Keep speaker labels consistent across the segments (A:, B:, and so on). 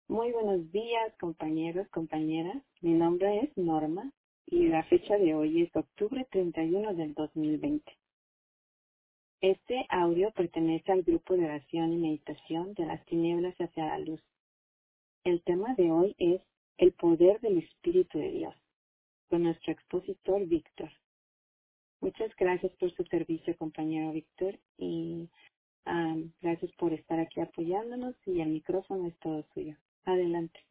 A: Muy buenos días, compañeros, compañeras. Mi nombre es Norma y la fecha de hoy es octubre 31 del 2020. Este audio pertenece al grupo de oración y meditación de las tinieblas hacia la luz. El tema de hoy es el poder del Espíritu de Dios, con nuestro expositor Víctor. Muchas gracias por su servicio, compañero Víctor, y gracias por estar aquí apoyándonos, y el micrófono es todo suyo. Adelante.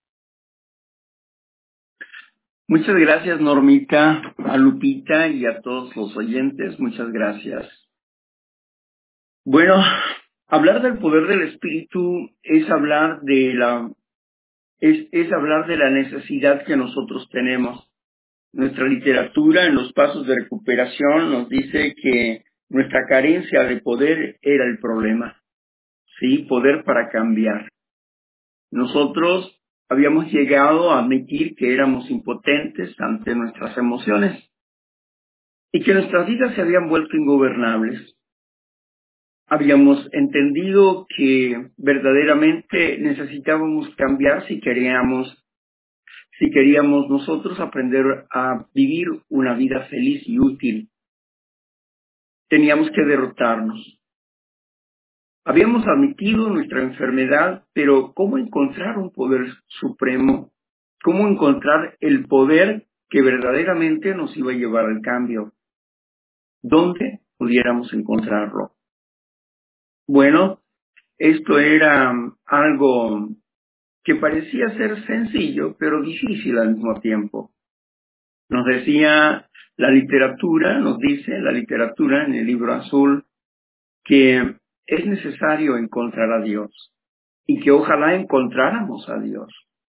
B: Muchas gracias, Normita, a Lupita y a todos los oyentes. Muchas gracias. Bueno, hablar del poder del Espíritu es hablar de hablar de la necesidad que nosotros tenemos. Nuestra literatura en los pasos de recuperación nos dice que nuestra carencia de poder era el problema. Sí, poder para cambiar. Nosotros habíamos llegado a admitir que éramos impotentes ante nuestras emociones y que nuestras vidas se habían vuelto ingobernables. Habíamos entendido que verdaderamente necesitábamos cambiar si queríamos nosotros aprender a vivir una vida feliz y útil. Teníamos que derrotarnos. Habíamos admitido nuestra enfermedad, pero ¿cómo encontrar un poder supremo? ¿Cómo encontrar el poder que verdaderamente nos iba a llevar al cambio? ¿Dónde pudiéramos encontrarlo? Bueno, esto era algo que parecía ser sencillo, pero difícil al mismo tiempo. Nos decía la literatura, nos dice la literatura en el libro azul, que es necesario encontrar a Dios y que ojalá encontráramos a Dios.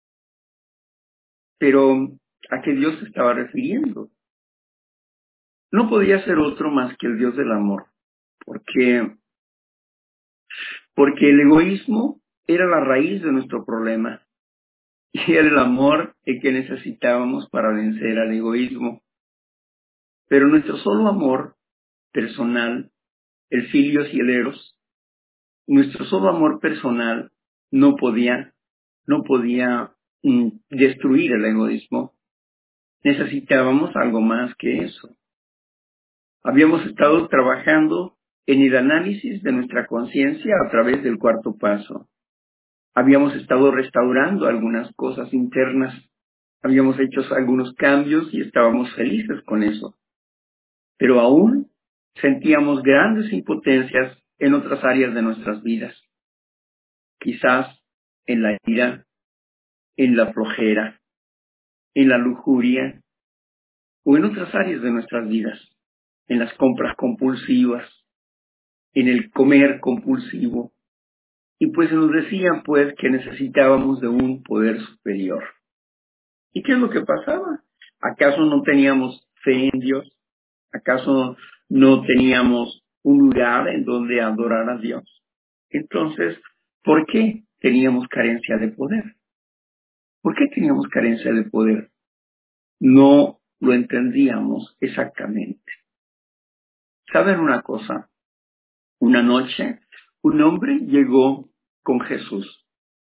B: Pero, ¿a qué Dios se estaba refiriendo? No podía ser otro más que el Dios del amor, porque el egoísmo era la raíz de nuestro problema. Y era el amor el que necesitábamos para vencer al egoísmo. Pero nuestro solo amor personal, el filios y el eros, nuestro solo amor personal no podía destruir el egoísmo. Necesitábamos algo más que eso. Habíamos estado trabajando en el análisis de nuestra conciencia a través del cuarto paso. Habíamos estado restaurando algunas cosas internas. Habíamos hecho algunos cambios y estábamos felices con eso. Pero aún sentíamos grandes impotencias en otras áreas de nuestras vidas. Quizás en la ira, en la flojera, en la lujuria o en otras áreas de nuestras vidas. En las compras compulsivas, en el comer compulsivo. Y pues nos decían pues que necesitábamos de un poder superior. ¿Y qué es lo que pasaba? ¿Acaso no teníamos fe en Dios? ¿Acaso no teníamos un lugar en donde adorar a Dios? Entonces, ¿por qué teníamos carencia de poder? ¿Por qué teníamos carencia de poder? No lo entendíamos exactamente. ¿Saben una cosa? Una noche, un hombre llegó con Jesús.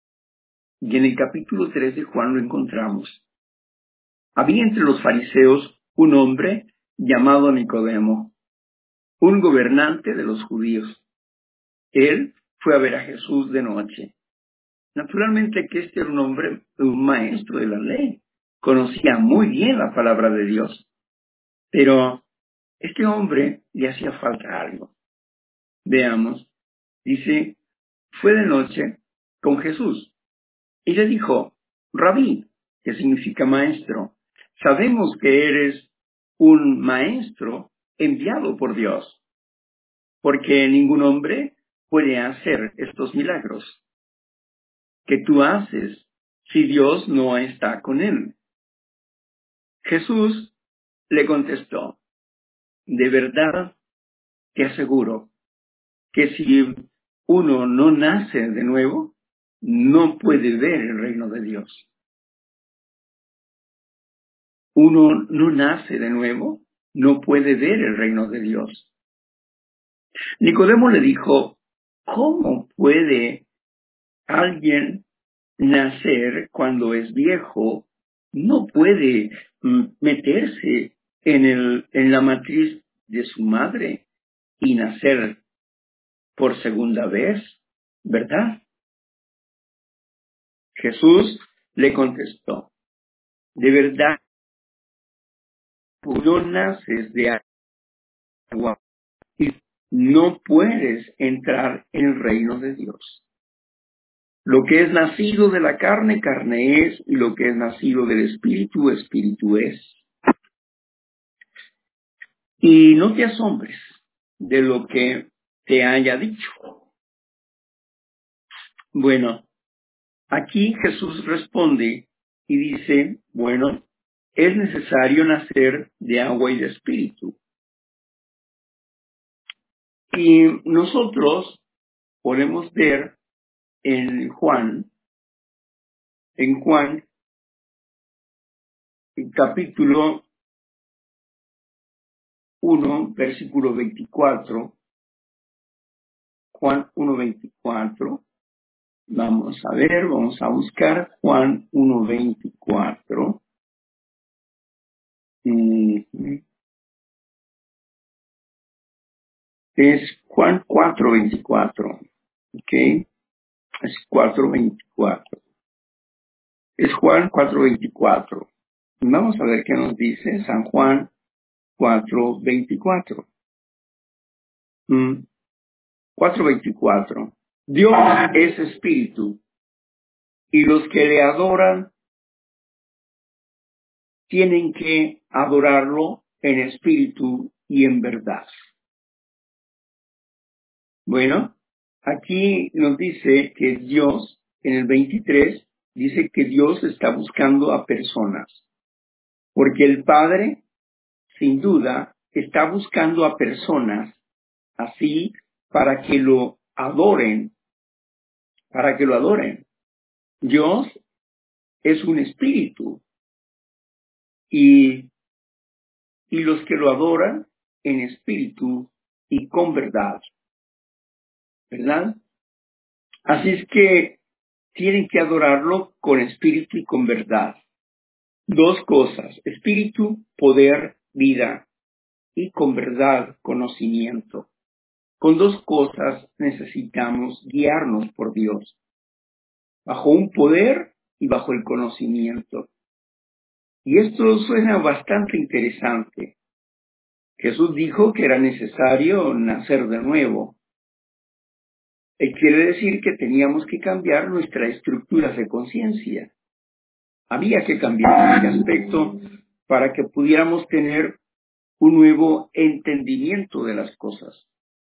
B: Y en el capítulo 3 de Juan lo encontramos. Había entre los fariseos un hombre llamado Nicodemo, un gobernante de los judíos. Él fue a ver a Jesús de noche. Naturalmente que este era un hombre, un maestro de la ley. Conocía muy bien la palabra de Dios. Pero este hombre le hacía falta algo. Veamos. Dice, fue de noche con Jesús y le dijo, Rabí, que significa maestro, sabemos que eres un maestro enviado por Dios, porque ningún hombre puede hacer estos milagros que tú haces si Dios no está con él. Jesús le contestó, de verdad te aseguro que si uno no nace de nuevo, no puede ver el reino de Dios. Uno no nace de nuevo, no puede ver el reino de Dios. Nicodemo le dijo, ¿cómo puede alguien nacer cuando es viejo, no puede meterse en la matriz de su madre y nacer por segunda vez, ¿verdad? Jesús le contestó, de verdad, tú no naces de agua y no puedes entrar en el reino de Dios. Lo que es nacido de la carne, carne es, y lo que es nacido del espíritu, espíritu es. Y no te asombres de lo que te haya dicho. Bueno, aquí Jesús responde y dice, bueno, es necesario nacer de agua y de espíritu. Y nosotros podemos ver en Juan capítulo 1, versículo 24, Juan 1:24. Vamos a buscar Juan 1:24. Es Juan 4:24. ¿Ok? Es 4:24. Es Juan 4:24. Vamos a ver qué nos dice San Juan 4:24. 4:24. Dios es espíritu y los que le adoran tienen que adorarlo en espíritu y en verdad. Bueno, aquí nos dice que Dios, en el 23, dice que Dios está buscando a personas, porque el Padre, sin duda, está buscando a personas así para que lo adoren, Dios es un espíritu y los que lo adoran en espíritu y con verdad, ¿verdad? Así es que tienen que adorarlo con espíritu y con verdad. Dos cosas, espíritu, poder, vida, y con verdad, conocimiento. Con dos cosas necesitamos guiarnos por Dios, bajo un poder y bajo el conocimiento. Y esto suena bastante interesante. Jesús dijo que era necesario nacer de nuevo. Quiere decir que teníamos que cambiar nuestras estructuras de conciencia. Había que cambiar este aspecto para que pudiéramos tener un nuevo entendimiento de las cosas.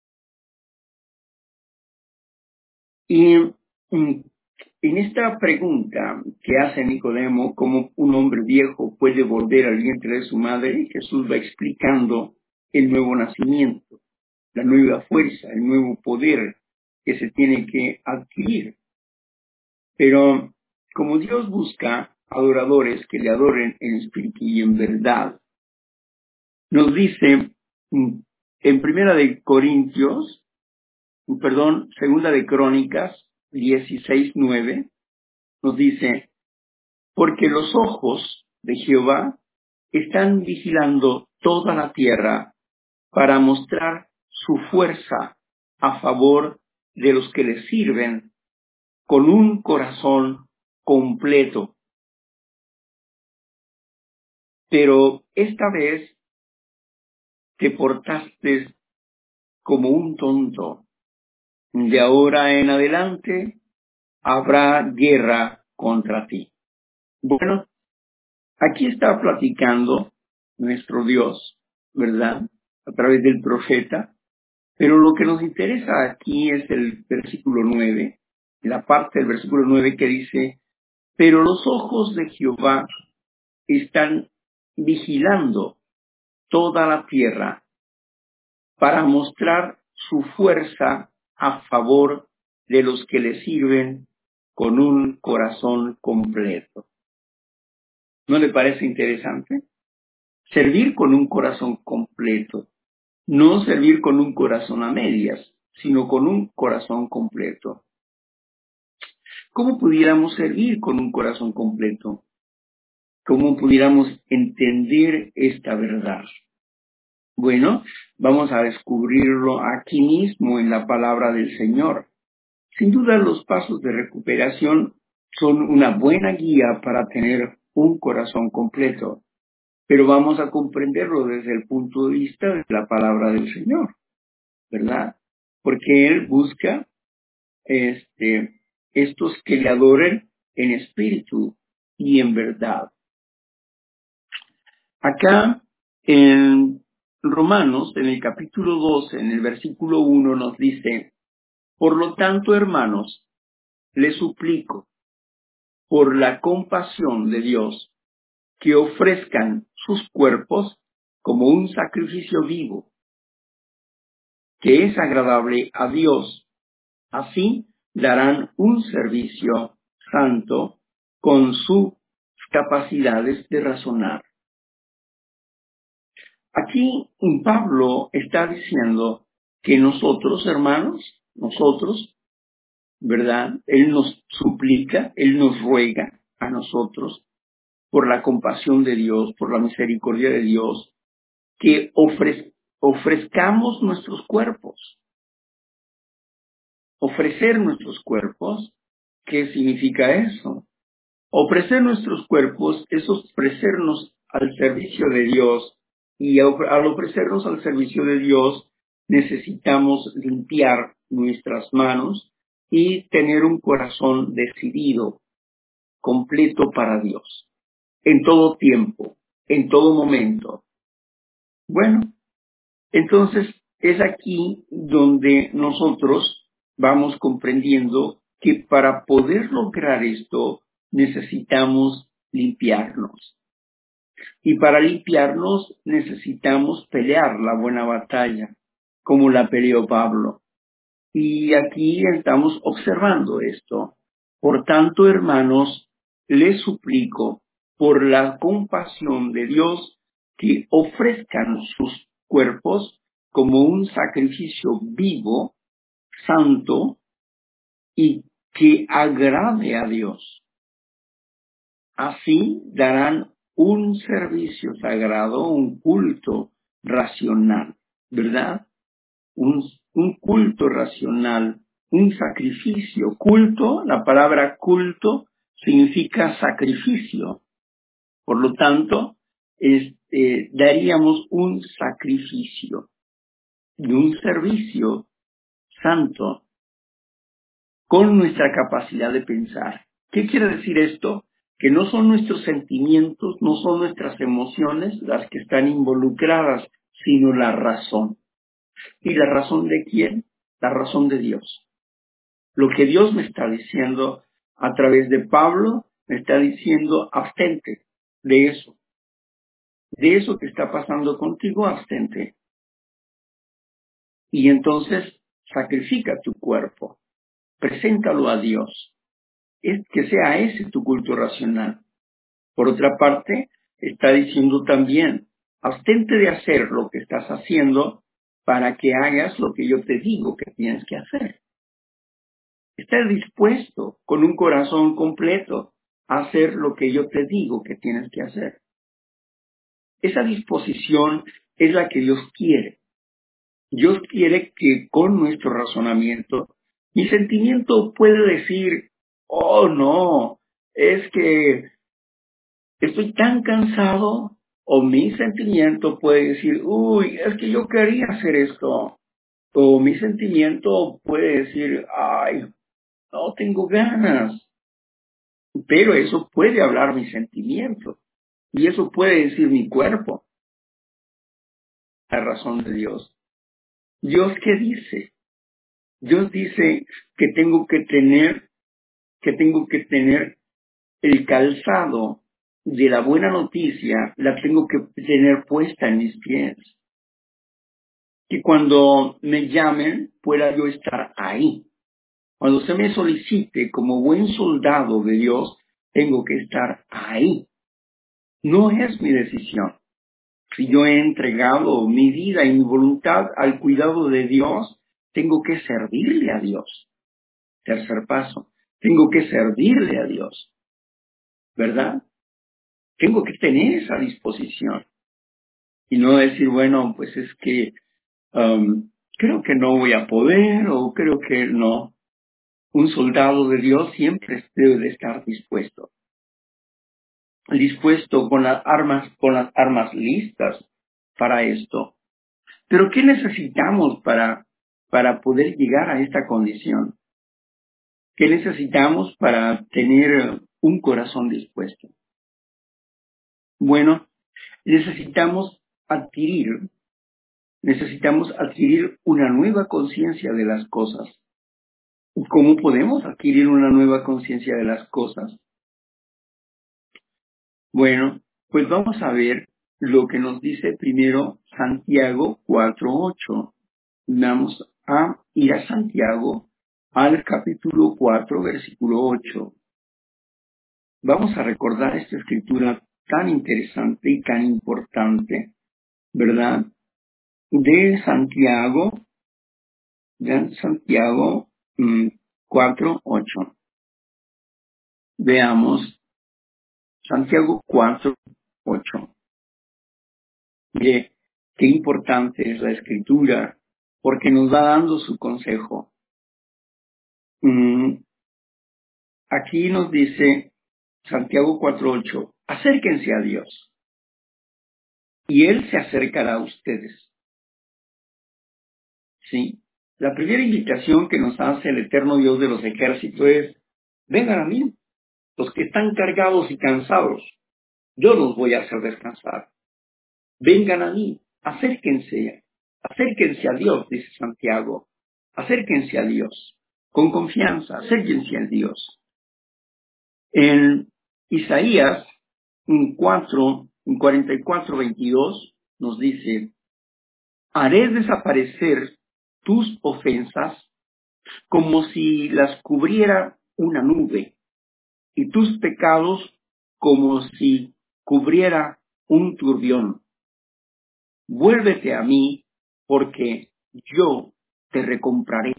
B: Y en esta pregunta que hace Nicodemo, cómo un hombre viejo puede volver al vientre de su madre, Jesús va explicando el nuevo nacimiento, la nueva fuerza, el nuevo poder que se tiene que adquirir. Pero como Dios busca adoradores que le adoren en espíritu y en verdad, nos dice en Segunda de Crónicas 16:9, nos dice, porque los ojos de Jehová están vigilando toda la tierra para mostrar su fuerza a favor de los que le sirven con un corazón completo. Pero esta vez te portaste como un tonto. De ahora en adelante habrá guerra contra ti. Bueno, aquí está platicando nuestro Dios, ¿verdad? A través del profeta. Pero lo que nos interesa aquí es el versículo 9, la parte del versículo 9 que dice, pero los ojos de Jehová están vigilando toda la tierra para mostrar su fuerza a favor de los que le sirven con un corazón completo. ¿No le parece interesante? Servir con un corazón completo. No servir con un corazón a medias, sino con un corazón completo. ¿cómo pudiéramos servir con un corazón completo? ¿Cómo pudiéramos entender esta verdad? Bueno, vamos a descubrirlo aquí mismo en la palabra del Señor. Sin duda, los pasos de recuperación son una buena guía para tener un corazón completo, pero vamos a comprenderlo desde el punto de vista de la palabra del Señor, ¿verdad? Porque Él busca estos que le adoren en espíritu y en verdad. Acá en Romanos, en el capítulo 12, en el versículo 1, nos dice: por lo tanto, hermanos, les suplico, por la compasión de Dios, que ofrezcan sus cuerpos como un sacrificio vivo, que es agradable a Dios. Así darán un servicio santo con sus capacidades de razonar. Aquí Pablo está diciendo que nosotros, hermanos, ¿verdad? Él nos suplica, Él nos ruega a nosotros, por la compasión de Dios, por la misericordia de Dios, que ofrezcamos nuestros cuerpos. Ofrecer nuestros cuerpos, ¿qué significa eso? Ofrecer nuestros cuerpos es ofrecernos al servicio de Dios, y al ofrecernos al servicio de Dios necesitamos limpiar nuestras manos y tener un corazón decidido, completo para Dios, en todo tiempo, en todo momento. Bueno, entonces es aquí donde nosotros vamos comprendiendo que para poder lograr esto necesitamos limpiarnos. Y para limpiarnos necesitamos pelear la buena batalla, como la peleó Pablo. Y aquí estamos observando esto. Por tanto, hermanos, les suplico, por la compasión de Dios, que ofrezcan sus cuerpos como un sacrificio vivo, santo, y que agrade a Dios. Así darán un servicio sagrado, un culto racional, ¿verdad? Un culto racional, un sacrificio. Culto, la palabra culto significa sacrificio. Por lo tanto, daríamos un sacrificio y un servicio santo con nuestra capacidad de pensar. ¿Qué quiere decir esto? Que no son nuestros sentimientos, no son nuestras emociones las que están involucradas, sino la razón. ¿Y la razón de quién? La razón de Dios. Lo que Dios me está diciendo a través de Pablo, me está diciendo: abstente de eso. De eso que está pasando contigo, abstente. Y entonces sacrifica tu cuerpo, preséntalo a Dios. Es que sea ese tu culto racional. Por otra parte, está diciendo también: abstente de hacer lo que estás haciendo para que hagas lo que yo te digo que tienes que hacer. Estar dispuesto con un corazón completo a hacer lo que yo te digo que tienes que hacer. Esa disposición es la que Dios quiere. Dios quiere que con nuestro razonamiento, mi sentimiento puede decir: oh no, es que estoy tan cansado. O mi sentimiento puede decir: uy, es que yo quería hacer esto. O mi sentimiento puede decir: ay, no tengo ganas. Pero eso puede hablar mi sentimiento. Y eso puede decir mi cuerpo. La razón de Dios. ¿Dios qué dice? Dios dice que tengo que tener el calzado de la buena noticia, la tengo que tener puesta en mis pies. Que cuando me llamen pueda yo estar ahí. Cuando se me solicite como buen soldado de Dios, tengo que estar ahí. No es mi decisión. Si yo he entregado mi vida y mi voluntad al cuidado de Dios, tengo que servirle a Dios. Tercer paso, Tengo que servirle a Dios, ¿verdad? Tengo que tener esa disposición y no decir, bueno, pues es que creo que no voy a poder o creo que no. Un soldado de Dios siempre debe de estar dispuesto con las armas listas para esto. Pero ¿qué necesitamos para poder llegar a esta condición? ¿Qué necesitamos para tener un corazón dispuesto? Bueno, necesitamos adquirir una nueva conciencia de las cosas. ¿Cómo podemos adquirir una nueva conciencia de las cosas? Bueno, pues vamos a ver lo que nos dice primero Santiago 4:8. Vamos a ir a Santiago al capítulo 4, versículo 8. Vamos a recordar esta escritura tan interesante y tan importante, ¿verdad? De Santiago 4:8. Veamos Santiago 4:8. Mire, qué importante es la escritura, porque nos va dando su consejo. Aquí nos dice Santiago 4:8, acérquense a Dios, y Él se acercará a ustedes. ¿Sí? La primera invitación que nos hace el eterno Dios de los ejércitos es, vengan a mí, los que están cargados y cansados, yo los voy a hacer descansar. Vengan a mí, acérquense a Dios, dice Santiago, acérquense a Dios, con confianza, acérquense a Dios. En Isaías 44:22 nos dice, haré desaparecer tus ofensas como si las cubriera una nube, y tus pecados como si cubriera un turbión. Vuélvete a mí, porque yo te recompraré.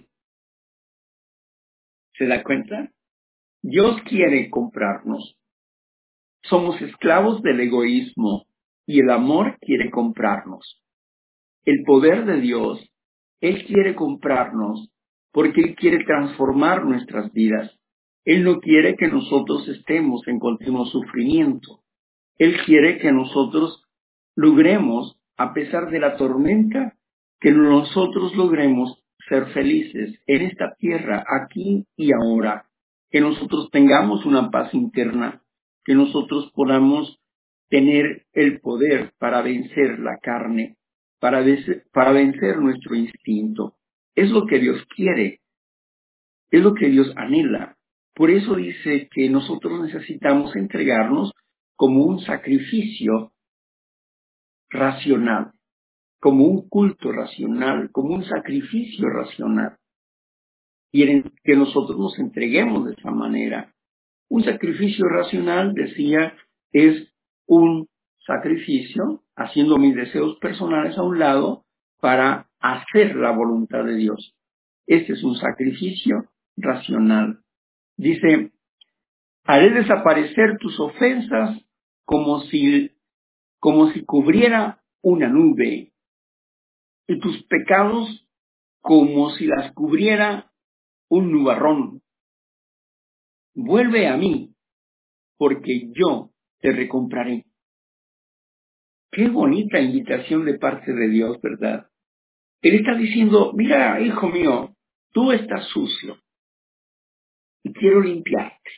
B: ¿Se da cuenta? Dios quiere comprarnos. Somos esclavos del egoísmo y el amor quiere comprarnos. El poder de Dios, Él quiere comprarnos porque Él quiere transformar nuestras vidas. Él no quiere que nosotros estemos en continuo sufrimiento. Él quiere que nosotros logremos, a pesar de la tormenta, que nosotros logremos ser felices en esta tierra, aquí y ahora. Que nosotros tengamos una paz interna, que nosotros podamos tener el poder para vencer la carne, para vencer nuestro instinto. Es lo que Dios quiere, es lo que Dios anhela. Por eso dice que nosotros necesitamos entregarnos como un sacrificio racional, como un culto racional, como un sacrificio racional. Quieren que nosotros nos entreguemos de esa manera. Un sacrificio racional, decía, es un sacrificio haciendo mis deseos personales a un lado para hacer la voluntad de Dios. Este es un sacrificio racional. Dice, haré desaparecer tus ofensas como si cubriera una nube, y tus pecados como si las cubriera un nubarrón. Vuelve a mí, porque yo te recompraré. Qué bonita invitación de parte de Dios, ¿verdad? Él está diciendo, mira, hijo mío, tú estás sucio y quiero limpiarte.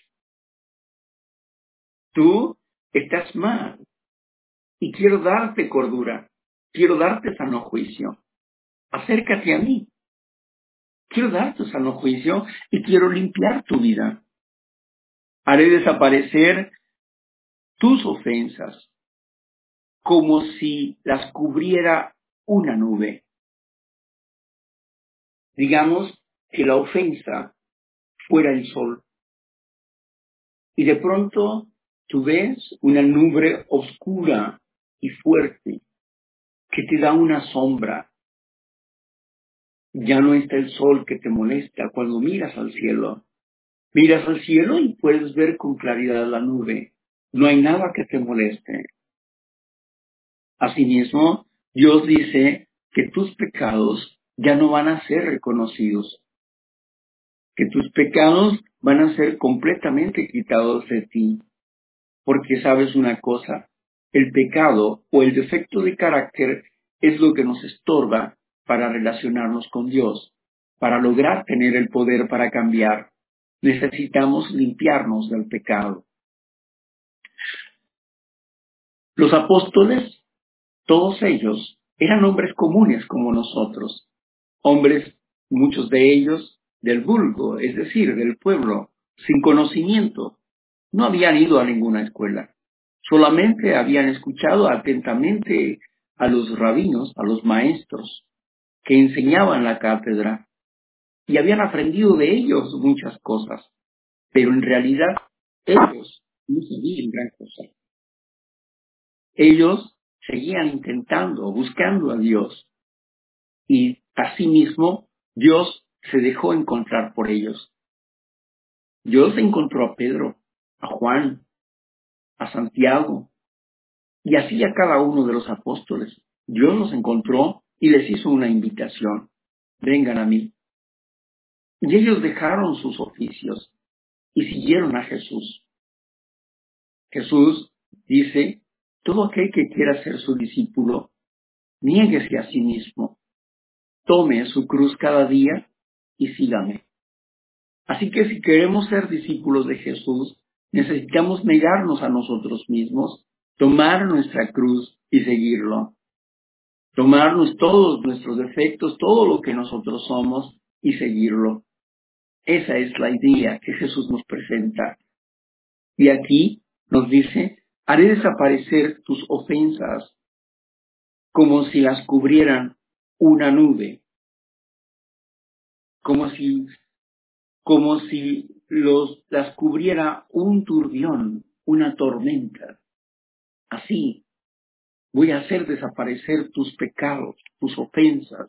B: Tú estás mal y quiero darte cordura, quiero darte sano juicio. Acércate a mí. Quiero darte sano juicio y quiero limpiar tu vida. Haré desaparecer tus ofensas como si las cubriera una nube. Digamos que la ofensa fuera el sol y de pronto tú ves una nube oscura y fuerte que te da una sombra. Ya no está el sol que te molesta cuando miras al cielo. Miras al cielo y puedes ver con claridad la nube. No hay nada que te moleste. Asimismo, Dios dice que tus pecados ya no van a ser reconocidos, que tus pecados van a ser completamente quitados de ti. Porque sabes una cosa, el pecado o el defecto de carácter es lo que nos estorba para relacionarnos con Dios, para lograr tener el poder para cambiar. Necesitamos limpiarnos del pecado. Los apóstoles, todos ellos, eran hombres comunes como nosotros, hombres, muchos de ellos, del vulgo, es decir, del pueblo, sin conocimiento. No habían ido a ninguna escuela. Solamente habían escuchado atentamente a los rabinos, a los maestros, que enseñaban la cátedra, y habían aprendido de ellos muchas cosas, pero en realidad ellos no sabían gran cosa. Ellos seguían intentando, buscando a Dios, y asimismo Dios se dejó encontrar por ellos. Dios encontró a Pedro, a Juan, a Santiago, y así a cada uno de los apóstoles. Dios los encontró y les hizo una invitación. Vengan a mí. Y ellos dejaron sus oficios y siguieron a Jesús. Jesús dice, todo aquel que quiera ser su discípulo, niéguese a sí mismo, tome su cruz cada día y sígame. Así que si queremos ser discípulos de Jesús, necesitamos negarnos a nosotros mismos, tomar nuestra cruz y seguirlo. Tomarnos todos nuestros defectos, todo lo que nosotros somos y seguirlo. Esa es la idea que Jesús nos presenta. Y aquí nos dice, haré desaparecer tus ofensas como si las cubrieran una nube, como si las cubriera un turbión, una tormenta. Así voy a hacer desaparecer tus pecados, tus ofensas.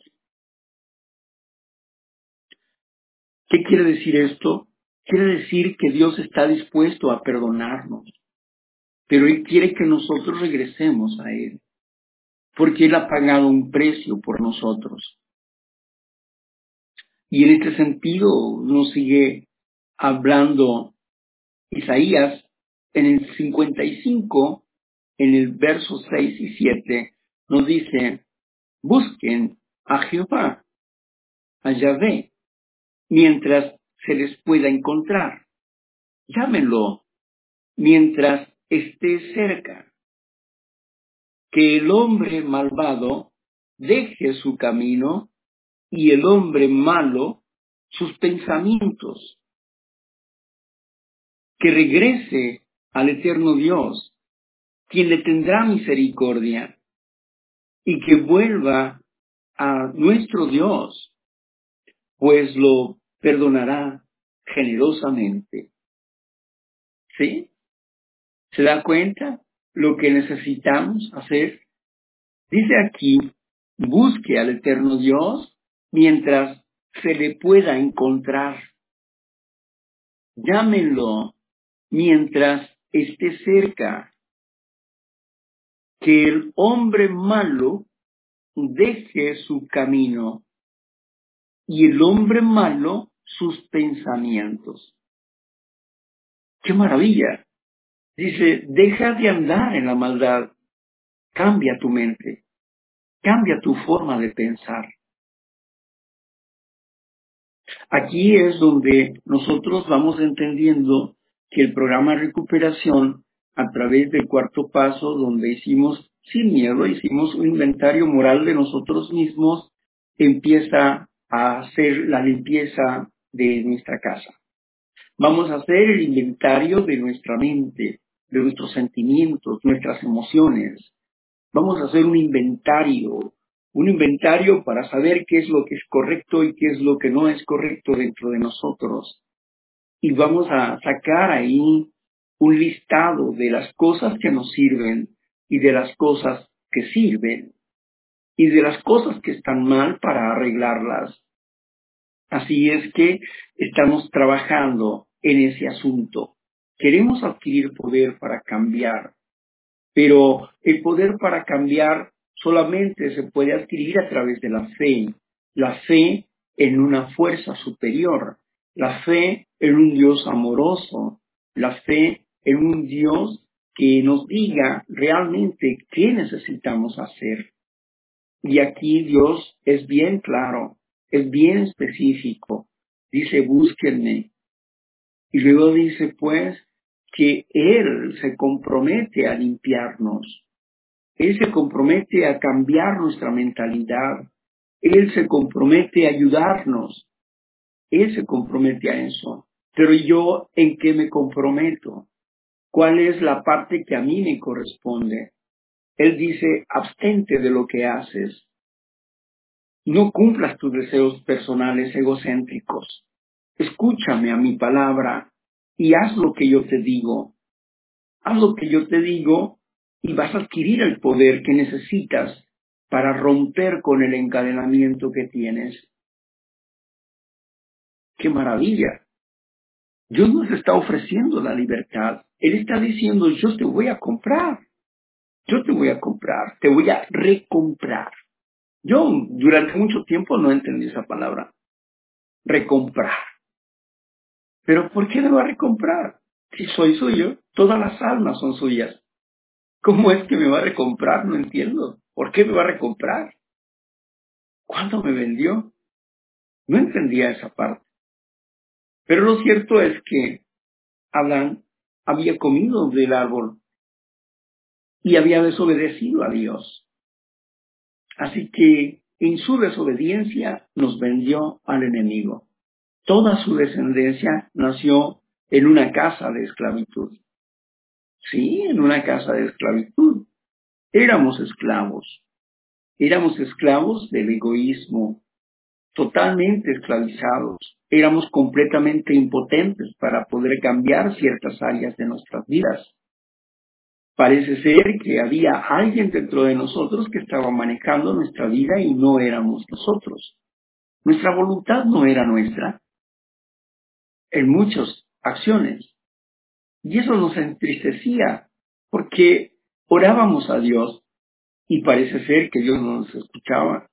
B: ¿Qué quiere decir esto? Quiere decir que Dios está dispuesto a perdonarnos, pero Él quiere que nosotros regresemos a Él, porque Él ha pagado un precio por nosotros. Y en este sentido nos sigue hablando Isaías en el 55, en el verso 6 y 7, nos dice, busquen a Jehová, a Yahvé, mientras se les pueda encontrar. Llámenlo mientras esté cerca. Que el hombre malvado deje su camino y el hombre malo sus pensamientos. Que regrese al eterno Dios, quien le tendrá misericordia, y que vuelva a nuestro Dios, pues lo perdonará generosamente. ¿Sí? ¿Se da cuenta lo que necesitamos hacer? Dice aquí, busque al eterno Dios mientras se le pueda encontrar. Llámenlo mientras esté cerca. Que el hombre malo deje su camino y el hombre malo sus pensamientos. ¡Qué maravilla! Dice, deja de andar en la maldad. Cambia tu mente. Cambia tu forma de pensar. Aquí es donde nosotros vamos entendiendo que el programa de recuperación, a través del cuarto paso, donde hicimos sin miedo, hicimos un inventario moral de nosotros mismos, empieza a hacer la limpieza de nuestra casa. Vamos a hacer el inventario de nuestra mente, de nuestros sentimientos, nuestras emociones. Vamos a hacer un inventario para saber qué es lo que es correcto y qué es lo que no es correcto dentro de nosotros. Y vamos a sacar ahí un listado de las cosas que nos sirven y de las cosas que sirven y de las cosas que están mal para arreglarlas. Así es que estamos trabajando en ese asunto. Queremos adquirir poder para cambiar, pero el poder para cambiar solamente se puede adquirir a través de la fe en una fuerza superior, la fe en un Dios amoroso, la fe en un Dios que nos diga realmente qué necesitamos hacer. Y aquí Dios es bien claro, es bien específico. Dice, búsquenme. Y luego dice, pues, que Él se compromete a limpiarnos. Él se compromete a cambiar nuestra mentalidad. Él se compromete a ayudarnos. Él se compromete a eso. Pero yo, ¿en qué me comprometo? ¿Cuál es la parte que a mí me corresponde? Él dice, abstente de lo que haces. No cumplas tus deseos personales egocéntricos. Escúchame a mi palabra y haz lo que yo te digo. Haz lo que yo te digo y vas a adquirir el poder que necesitas para romper con el encadenamiento que tienes. ¡Qué maravilla! Dios nos está ofreciendo la libertad. Él está diciendo, yo te voy a comprar. Yo te voy a comprar. Te voy a recomprar. Yo durante mucho tiempo no entendí esa palabra. Recomprar. ¿Pero por qué me va a recomprar? Si soy suyo, todas las almas son suyas. ¿Cómo es que me va a recomprar? No entiendo. ¿Por qué me va a recomprar? ¿Cuándo me vendió? No entendía esa parte. Pero lo cierto es que Adán había comido del árbol y había desobedecido a Dios. Así que en su desobediencia nos vendió al enemigo. Toda su descendencia nació en una casa de esclavitud. Sí, en una casa de esclavitud. Éramos esclavos. Éramos esclavos del egoísmo, totalmente esclavizados. Éramos completamente impotentes para poder cambiar ciertas áreas de nuestras vidas. Parece ser que había alguien dentro de nosotros que estaba manejando nuestra vida y no éramos nosotros. Nuestra voluntad no era nuestra en muchas acciones. Y eso nos entristecía porque orábamos a Dios y parece ser que Dios no nos escuchaba.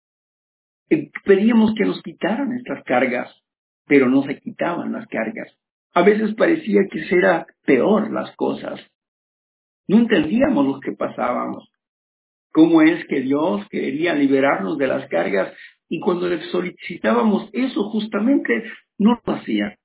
B: Pedíamos que nos quitaran estas cargas, pero no se quitaban las cargas. A veces parecía que era peor las cosas. No entendíamos lo que pasábamos. ¿Cómo es que Dios quería liberarnos de las cargas y cuando le solicitábamos eso justamente no lo hacía?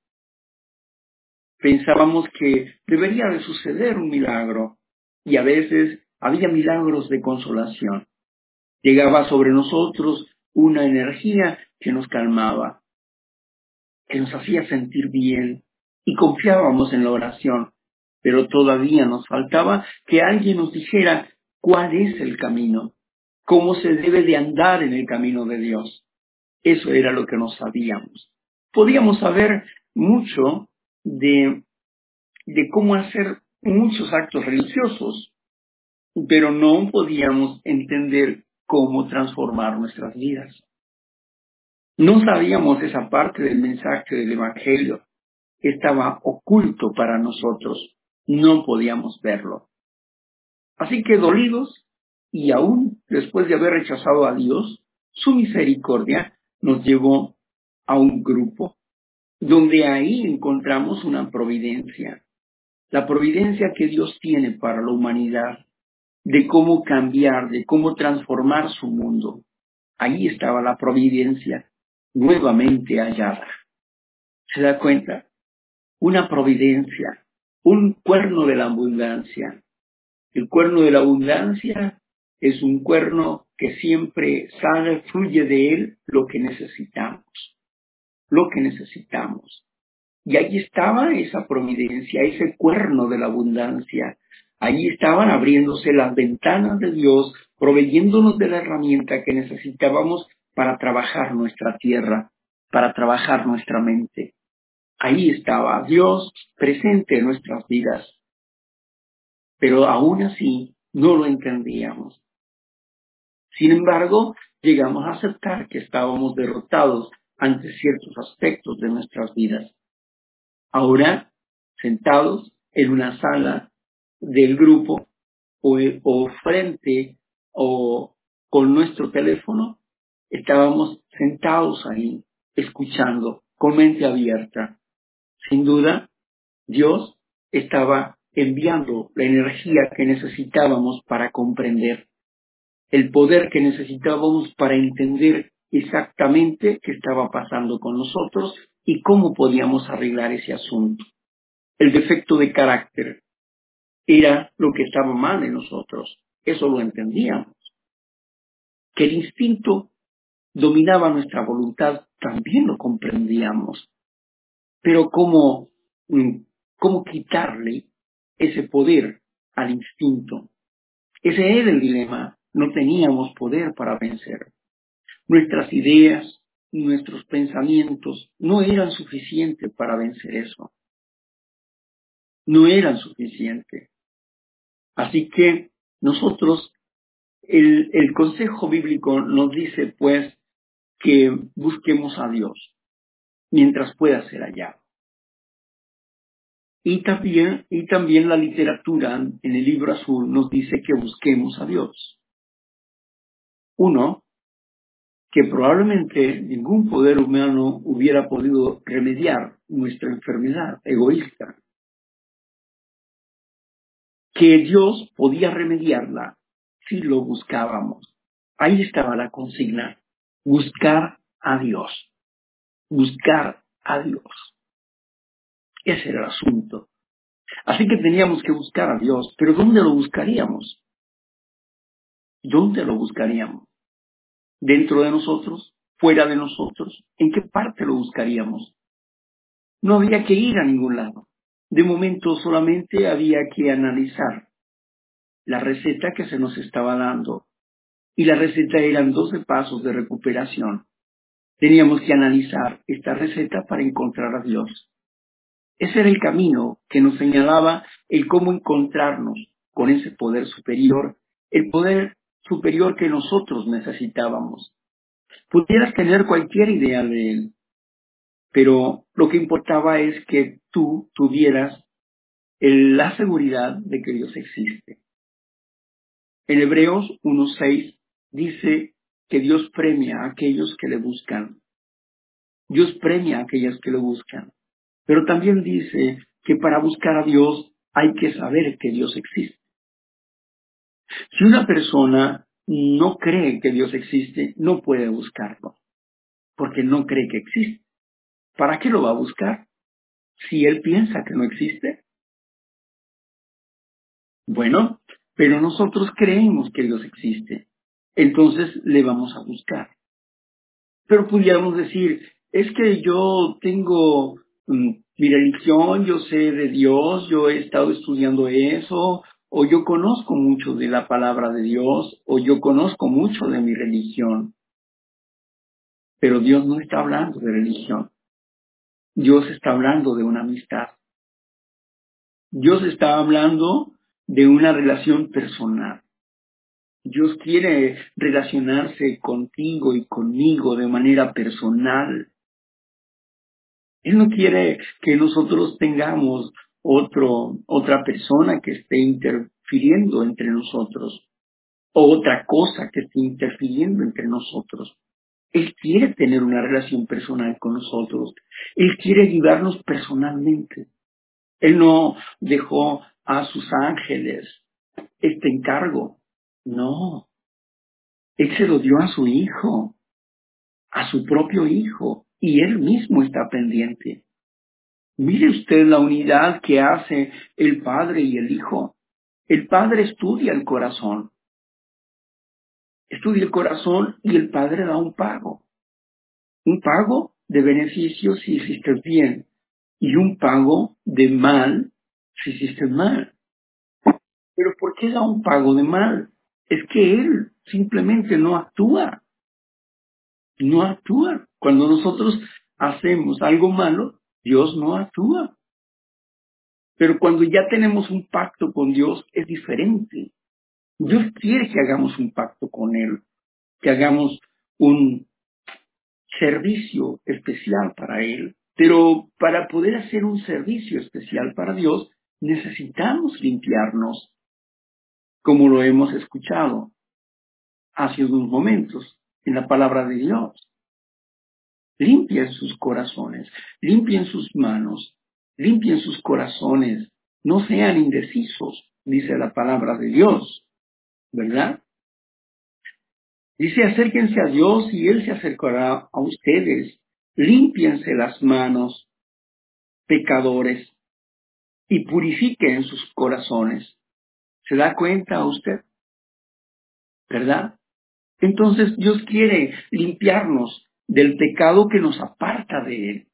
B: Pensábamos que debería de suceder un milagro y a veces había milagros de consolación. Llegaba sobre nosotros una energía que nos calmaba, que nos hacía sentir bien y confiábamos en la oración, pero todavía nos faltaba que alguien nos dijera cuál es el camino, cómo se debe de andar en el camino de Dios. Eso era lo que no sabíamos. Podíamos saber mucho de cómo hacer muchos actos religiosos, pero no podíamos entender cómo transformar nuestras vidas. No sabíamos esa parte del mensaje del Evangelio. Estaba oculto para nosotros. No podíamos verlo. Así que dolidos, y aún después de haber rechazado a Dios, su misericordia nos llevó a un grupo donde ahí encontramos una providencia. La providencia que Dios tiene para la humanidad, de cómo cambiar, de cómo transformar su mundo. Ahí estaba la providencia nuevamente hallada. ¿Se da cuenta? Una providencia, un cuerno de la abundancia. El cuerno de la abundancia es un cuerno que siempre sale, fluye de él lo que necesitamos, lo que necesitamos. Y allí estaba esa providencia, ese cuerno de la abundancia. Allí estaban abriéndose las ventanas de Dios, proveyéndonos de la herramienta que necesitábamos para trabajar nuestra tierra, para trabajar nuestra mente. Ahí estaba Dios presente en nuestras vidas, pero aún así no lo entendíamos. Sin embargo, llegamos a aceptar que estábamos derrotados ante ciertos aspectos de nuestras vidas. Ahora, sentados en una sala del grupo o frente o con nuestro teléfono, estábamos sentados ahí, escuchando, con mente abierta. Sin duda, Dios estaba enviando la energía que necesitábamos para comprender, el poder que necesitábamos para entender exactamente qué estaba pasando con nosotros y cómo podíamos arreglar ese asunto. El defecto de carácter era lo que estaba mal en nosotros. Eso lo entendíamos. Que el instinto dominaba nuestra voluntad, también lo comprendíamos. Pero ¿cómo quitarle ese poder al instinto? Ese era el dilema. No teníamos poder para vencer. Nuestras ideas, nuestros pensamientos no eran suficientes para vencer eso. No eran suficientes. Así que nosotros, el consejo bíblico nos dice pues que busquemos a Dios mientras pueda ser hallado. Y también la literatura en el libro azul nos dice que busquemos a Dios. Uno, que probablemente ningún poder humano hubiera podido remediar nuestra enfermedad egoísta. Que Dios podía remediarla si lo buscábamos. Ahí estaba la consigna, buscar a Dios, buscar a Dios. Ese era el asunto. Así que teníamos que buscar a Dios, pero ¿dónde lo buscaríamos? ¿Dónde lo buscaríamos? ¿Dentro de nosotros? ¿Fuera de nosotros? ¿En qué parte lo buscaríamos? No había que ir a ningún lado. De momento solamente había que analizar la receta que se nos estaba dando. Y la receta eran 12 pasos de recuperación. Teníamos que analizar esta receta para encontrar a Dios. Ese era el camino que nos señalaba el cómo encontrarnos con ese poder superior, el poder superior que nosotros necesitábamos. Pudieras tener cualquier idea de él, pero lo que importaba es que tú tuvieras la seguridad de que Dios existe. En Hebreos 1:6 dice que Dios premia a aquellos que le buscan. Dios premia a aquellos que lo buscan. Pero también dice que para buscar a Dios hay que saber que Dios existe. Si una persona no cree que Dios existe, no puede buscarlo, porque no cree que existe. ¿Para qué lo va a buscar? Si él piensa que no existe. Bueno, pero nosotros creemos que Dios existe. Entonces le vamos a buscar. Pero pudiéramos decir, es que yo tengo mi religión, yo sé de Dios, yo he estado estudiando eso, o yo conozco mucho de la palabra de Dios, o yo conozco mucho de mi religión. Pero Dios no está hablando de religión. Dios está hablando de una amistad. Dios está hablando de una relación personal. Dios quiere relacionarse contigo y conmigo de manera personal. Él no quiere que nosotros tengamos otra persona que esté interfiriendo entre nosotros o otra cosa que esté interfiriendo entre nosotros. Él quiere tener una relación personal con nosotros. Él quiere ayudarnos personalmente. Él no dejó a sus ángeles este encargo. No, Él se lo dio a su hijo, a su propio hijo, y Él mismo está pendiente. Mire usted la unidad que hace el Padre y el Hijo. El Padre estudia el corazón y el Padre da un pago de beneficio si hiciste bien y un pago de mal si hiciste mal. Pero ¿por qué da un pago de mal? Es que Él simplemente no actúa. Cuando nosotros hacemos algo malo, Dios no actúa. Pero cuando ya tenemos un pacto con Dios es diferente. Dios quiere que hagamos un pacto con Él, que hagamos un servicio especial para Él. Pero para poder hacer un servicio especial para Dios, necesitamos limpiarnos, como lo hemos escuchado hace unos momentos en la palabra de Dios. Limpien sus corazones, limpien sus manos, limpien sus corazones, no sean indecisos, dice la palabra de Dios, ¿verdad? Dice, acérquense a Dios y Él se acercará a ustedes. Límpiense las manos, pecadores, y purifiquen sus corazones. ¿Se da cuenta usted? ¿Verdad? Entonces Dios quiere limpiarnos del pecado que nos aparta de Él.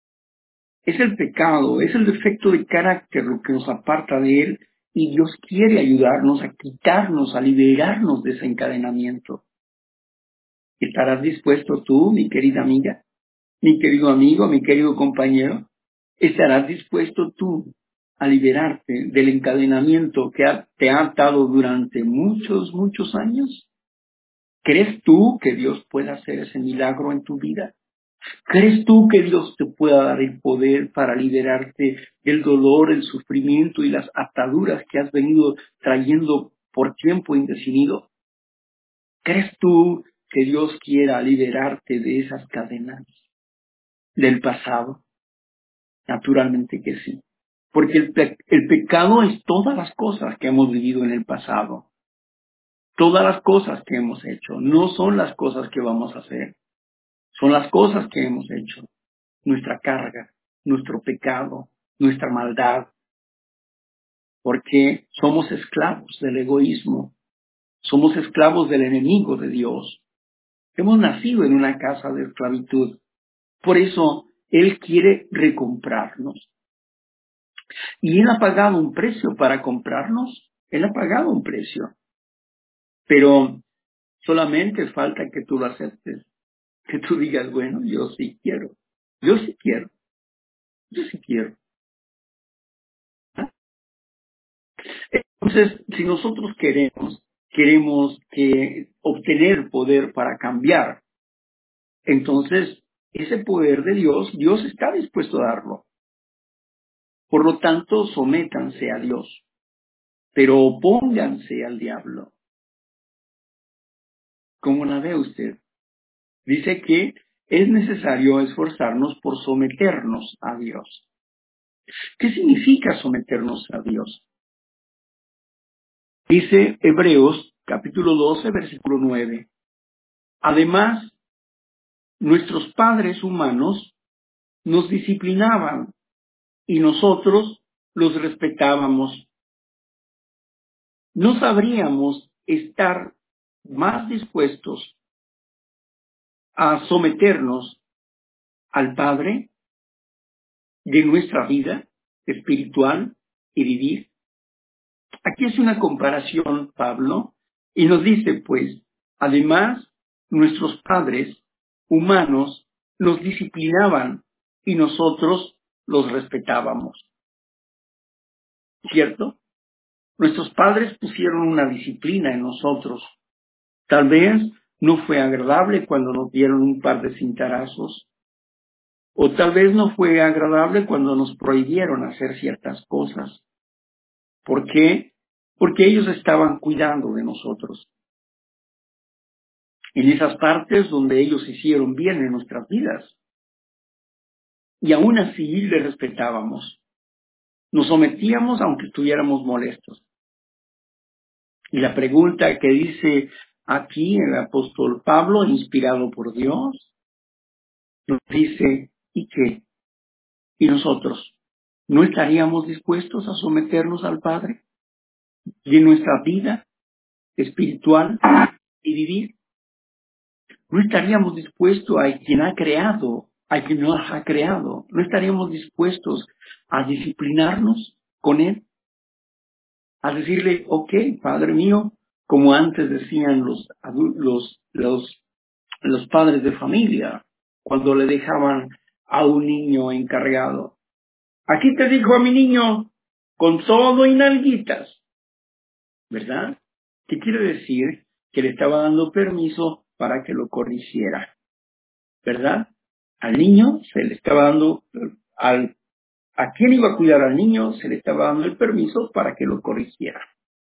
B: Es el pecado, es el defecto de carácter lo que nos aparta de Él, y Dios quiere ayudarnos a quitarnos, a liberarnos de ese encadenamiento. ¿Estarás dispuesto tú, mi querida amiga, mi querido amigo, mi querido compañero? ¿Estarás dispuesto tú a liberarte del encadenamiento que te ha atado durante muchos, muchos años? ¿Crees tú que Dios pueda hacer ese milagro en tu vida? ¿Crees tú que Dios te pueda dar el poder para liberarte del dolor, el sufrimiento y las ataduras que has venido trayendo por tiempo indefinido? ¿Crees tú que Dios quiera liberarte de esas cadenas del pasado? Naturalmente que sí. Porque el pecado es todas las cosas que hemos vivido en el pasado. Todas las cosas que hemos hecho. No son las cosas que vamos a hacer. Son las cosas que hemos hecho. Nuestra carga, nuestro pecado, nuestra maldad. Porque somos esclavos del egoísmo. Somos esclavos del enemigo de Dios. Hemos nacido en una casa de esclavitud. Por eso Él quiere recomprarnos. Y Él ha pagado un precio para comprarnos. Él ha pagado un precio. Pero solamente falta que tú lo aceptes. Que tú digas, bueno, yo sí quiero. Yo sí quiero. Yo sí quiero. ¿Ah? Entonces, si nosotros queremos que obtener poder para cambiar, entonces ese poder de Dios, Dios está dispuesto a darlo. Por lo tanto, sométanse a Dios, pero opónganse al diablo. ¿Cómo la ve usted? Dice que es necesario esforzarnos por someternos a Dios. ¿Qué significa someternos a Dios? Dice Hebreos capítulo 12, versículo 9. Además, nuestros padres humanos nos disciplinaban y nosotros los respetábamos. ¿No sabríamos estar más dispuestos a someternos al Padre de nuestra vida espiritual y vivir? Aquí es una comparación, Pablo, y nos dice, pues, además, nuestros padres humanos nos disciplinaban y nosotros los respetábamos. ¿Cierto? Nuestros padres pusieron una disciplina en nosotros. Tal vez no fue agradable cuando nos dieron un par de cintarazos, o tal vez no fue agradable cuando nos prohibieron hacer ciertas cosas. ¿Por qué? Porque ellos estaban cuidando de nosotros. En esas partes donde ellos hicieron bien en nuestras vidas. Y aún así les respetábamos. Nos sometíamos aunque estuviéramos molestos. Y la pregunta que dice aquí el apóstol Pablo, inspirado por Dios, nos dice, ¿y qué? ¿Y nosotros? ¿No estaríamos dispuestos a someternos al Padre y en nuestra vida espiritual y vivir? ¿No estaríamos dispuestos a quien ha creado, a quien nos ha creado? ¿No estaríamos dispuestos a disciplinarnos con Él? A decirle, ok, Padre mío, como antes decían los padres de familia, cuando le dejaban a un niño encargado. Aquí te dijo a mi niño, con todo y nalguitas, ¿verdad? ¿Qué quiere decir? Que le estaba dando permiso para que lo corrigiera, ¿verdad? Al niño se le estaba dando, a quien iba a cuidar al niño se le estaba dando el permiso para que lo corrigiera.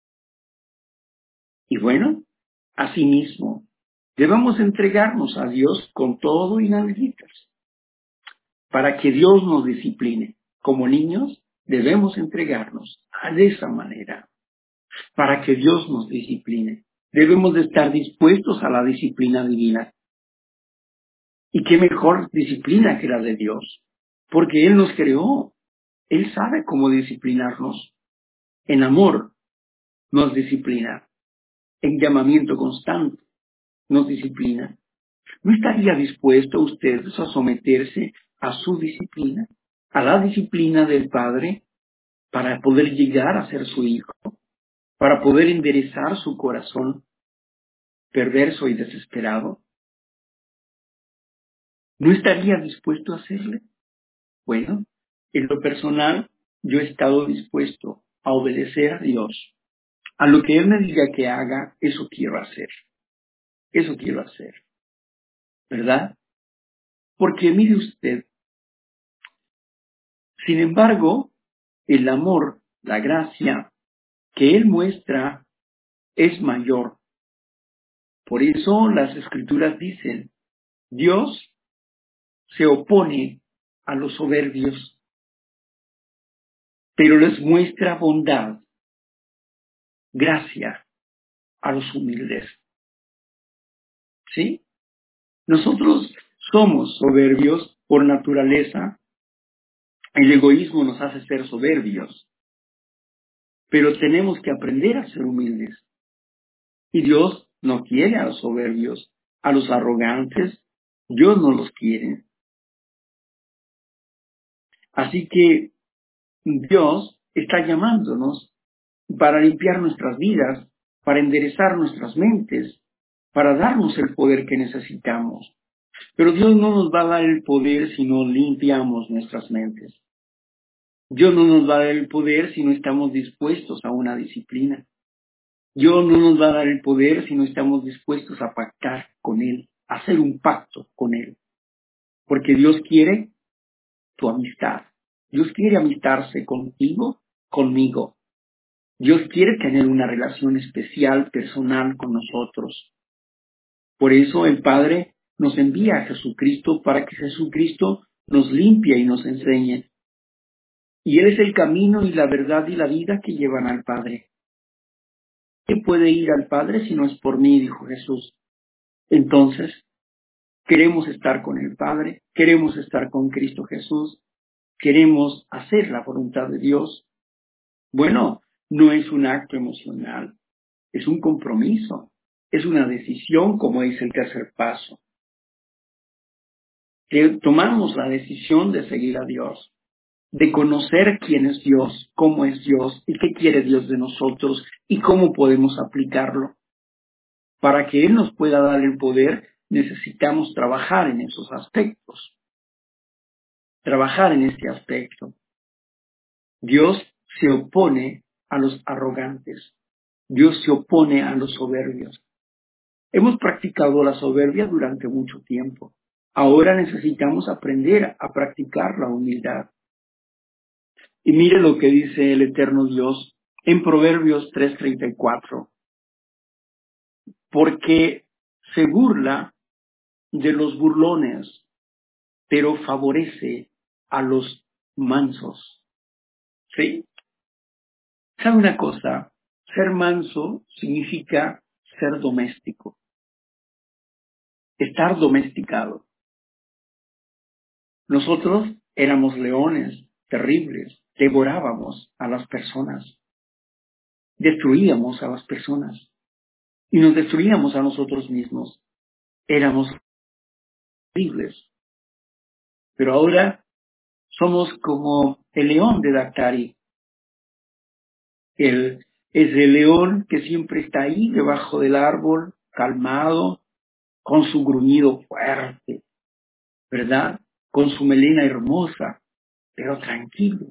B: Y bueno, asimismo, debemos entregarnos a Dios con todo y nalguitas, para que Dios nos discipline. Como niños, debemos entregarnos de esa manera, para que Dios nos discipline. Debemos de estar dispuestos a la disciplina divina. Y qué mejor disciplina que la de Dios, porque Él nos creó. Él sabe cómo disciplinarnos. En amor nos disciplina, en llamamiento constante nos disciplina. ¿No estaría dispuesto usted a someterse a su disciplina, a la disciplina del Padre, para poder llegar a ser su hijo, para poder enderezar su corazón perverso y desesperado? ¿No estaría dispuesto a hacerle? Bueno, en lo personal, yo he estado dispuesto a obedecer a Dios. A lo que Él me diga que haga, eso quiero hacer. Eso quiero hacer, ¿verdad? Porque mire usted, sin embargo, el amor, la gracia que Él muestra es mayor. Por eso las Escrituras dicen, Dios se opone a los soberbios, pero les muestra bondad, gracia a los humildes. ¿Sí? Nosotros somos soberbios por naturaleza. El egoísmo nos hace ser soberbios, pero tenemos que aprender a ser humildes. Y Dios no quiere a los soberbios, a los arrogantes. Dios no los quiere. Así que Dios está llamándonos para limpiar nuestras vidas, para enderezar nuestras mentes, para darnos el poder que necesitamos. Pero Dios no nos va a dar el poder si no limpiamos nuestras mentes. Dios no nos va a dar el poder si no estamos dispuestos a una disciplina. Dios no nos va a dar el poder si no estamos dispuestos a pactar con Él, a hacer un pacto con Él. Porque Dios quiere tu amistad. Dios quiere amistarse contigo, conmigo. Dios quiere tener una relación especial, personal con nosotros. Por eso el Padre nos envía a Jesucristo para que Jesucristo nos limpie y nos enseñe. Y Él es el camino y la verdad y la vida que llevan al Padre. ¿Quién puede ir al Padre si no es por mí?, dijo Jesús. Entonces, queremos estar con el Padre, queremos estar con Cristo Jesús, queremos hacer la voluntad de Dios. Bueno, no es un acto emocional, es un compromiso, es una decisión, como dice el tercer paso. Que tomamos la decisión de seguir a Dios, de conocer quién es Dios, cómo es Dios y qué quiere Dios de nosotros y cómo podemos aplicarlo. Para que Él nos pueda dar el poder, necesitamos trabajar en esos aspectos, trabajar en este aspecto. Dios se opone a los arrogantes, Dios se opone a los soberbios. Hemos practicado la soberbia durante mucho tiempo. Ahora necesitamos aprender a practicar la humildad. Y mire lo que dice el eterno Dios en Proverbios 3:34. Porque se burla de los burlones, pero favorece a los mansos. ¿Sí? ¿Sabe una cosa? Ser manso significa ser doméstico, estar domesticado. Nosotros éramos leones terribles, devorábamos a las personas, destruíamos a las personas y nos destruíamos a nosotros mismos. Éramos terribles, pero ahora somos como el león de Daktari. Él es el león que siempre está ahí debajo del árbol, calmado, con su gruñido fuerte, ¿verdad? Con su melena hermosa, pero tranquilo.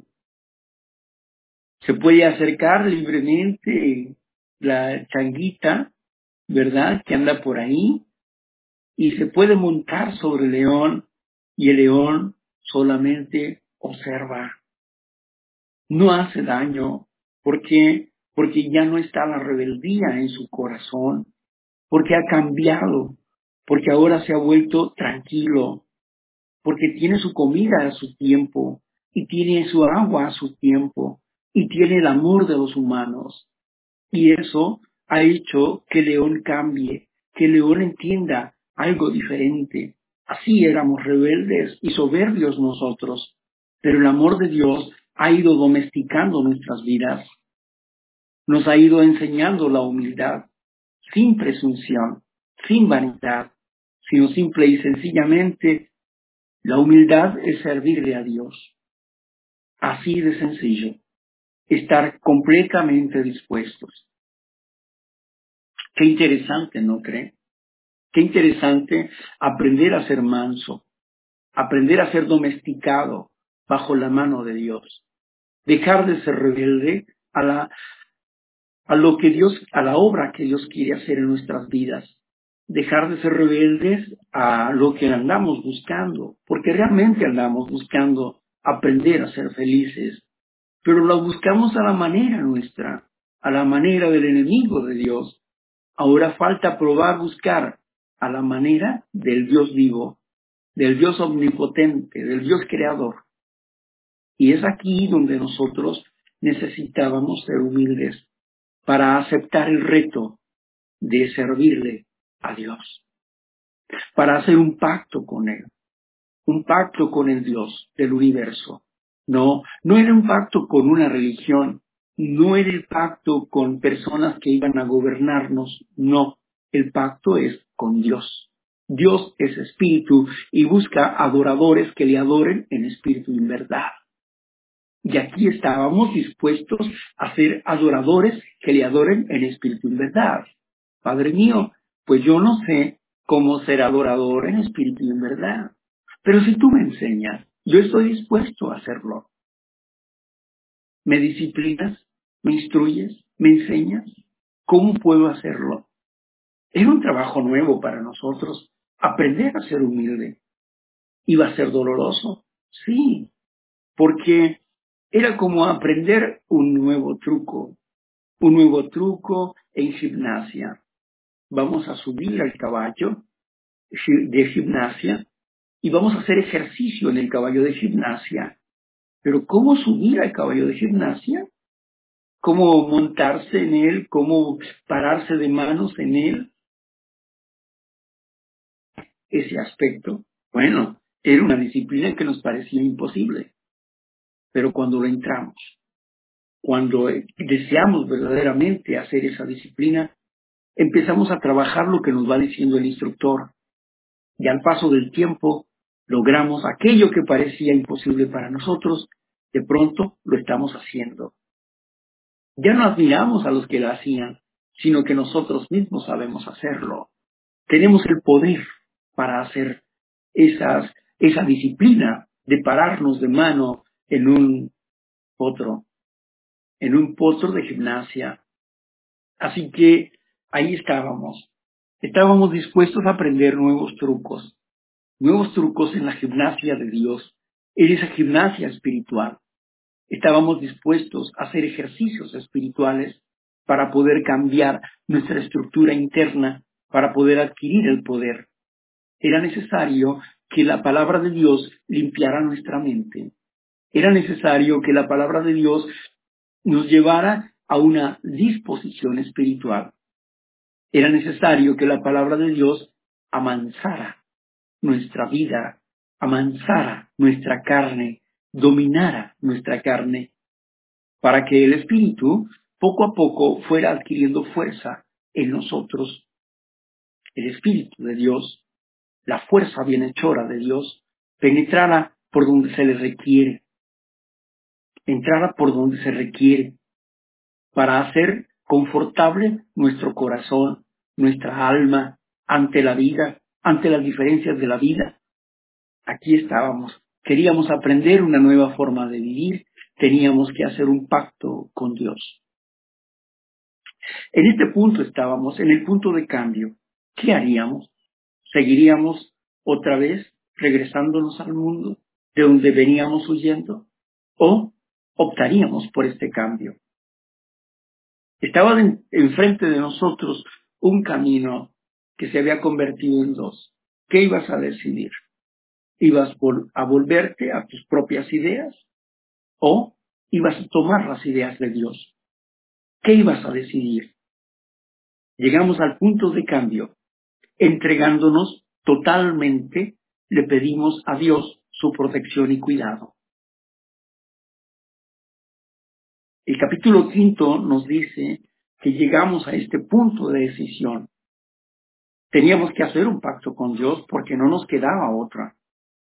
B: Se puede acercar libremente la changuita, ¿verdad? Que anda por ahí, y se puede montar sobre el león y el león solamente observa. No hace daño. ¿Por qué? Porque ya no está la rebeldía en su corazón, porque ha cambiado, porque ahora se ha vuelto tranquilo, porque tiene su comida a su tiempo, y tiene su agua a su tiempo, y tiene el amor de los humanos. Y eso ha hecho que León cambie, que León entienda algo diferente. Así éramos rebeldes y soberbios nosotros, pero el amor de Dios ha ido domesticando nuestras vidas, nos ha ido enseñando la humildad, sin presunción, sin vanidad, sino simple y sencillamente la humildad es servirle a Dios. Así de sencillo, estar completamente dispuestos. Qué interesante, ¿no cree? Qué interesante aprender a ser manso, aprender a ser domesticado bajo la mano de Dios, dejar de ser rebelde a lo que Dios, a la obra que Dios quiere hacer en nuestras vidas, dejar de ser rebeldes a lo que andamos buscando, porque realmente andamos buscando aprender a ser felices, pero lo buscamos a la manera nuestra, a la manera del enemigo de Dios. Ahora falta probar buscar a la manera del Dios vivo, del Dios omnipotente, del Dios creador. Y es aquí donde nosotros necesitábamos ser humildes para aceptar el reto de servirle a Dios, para hacer un pacto con Él, un pacto con el Dios del universo. No, no era un pacto con una religión, no era el pacto con personas que iban a gobernarnos, no, el pacto es con Dios. Dios es espíritu y busca adoradores que le adoren en espíritu y en verdad. Y aquí estábamos dispuestos a ser adoradores que le adoren en espíritu y en verdad. Padre mío, pues yo no sé cómo ser adorador en espíritu y en verdad. Pero si tú me enseñas, yo estoy dispuesto a hacerlo. ¿Me disciplinas? ¿Me instruyes? ¿Me enseñas? ¿Cómo puedo hacerlo? Era un trabajo nuevo para nosotros, aprender a ser humilde. ¿Iba a ser doloroso? Sí, porque era como aprender un nuevo truco en gimnasia. Vamos a subir al caballo de gimnasia y vamos a hacer ejercicio en el caballo de gimnasia. Pero ¿cómo subir al caballo de gimnasia? ¿Cómo montarse en él? ¿Cómo pararse de manos en él? Ese aspecto, bueno, era una disciplina que nos parecía imposible. Pero cuando lo entramos, cuando deseamos verdaderamente hacer esa disciplina, empezamos a trabajar lo que nos va diciendo el instructor. Y al paso del tiempo, logramos aquello que parecía imposible para nosotros, de pronto lo estamos haciendo. Ya no admiramos a los que lo hacían, sino que nosotros mismos sabemos hacerlo. Tenemos el poder para hacer esa disciplina de pararnos de mano potro, en un potro de gimnasia. Así que ahí estábamos. Estábamos dispuestos a aprender nuevos trucos en la gimnasia de Dios, en esa gimnasia espiritual. Estábamos dispuestos a hacer ejercicios espirituales para poder cambiar nuestra estructura interna, para poder adquirir el poder. Era necesario que la palabra de Dios limpiara nuestra mente. Era necesario que la palabra de Dios nos llevara a una disposición espiritual. Era necesario que la palabra de Dios amansara nuestra vida, amansara nuestra carne, dominara nuestra carne, para que el Espíritu poco a poco fuera adquiriendo fuerza en nosotros. El Espíritu de Dios, la fuerza bienhechora de Dios, penetrara por donde se le requiere, entrara por donde se requiere, para hacer confortable nuestro corazón, nuestra alma, ante la vida, ante las diferencias de la vida. Aquí estábamos. Queríamos aprender una nueva forma de vivir, teníamos que hacer un pacto con Dios. En este punto estábamos, en el punto de cambio. ¿Qué haríamos? ¿Seguiríamos otra vez regresándonos al mundo de donde veníamos huyendo? ¿O optaríamos por este cambio? Estaba enfrente de nosotros un camino que se había convertido en dos. ¿Qué ibas a decidir? ¿Ibas a volverte a tus propias ideas o ibas a tomar las ideas de Dios? ¿Qué ibas a decidir? Llegamos al punto de cambio. Entregándonos totalmente, le pedimos a Dios su protección y cuidado. El capítulo 5 nos dice que llegamos a este punto de decisión. Teníamos que hacer un pacto con Dios porque no nos quedaba otra.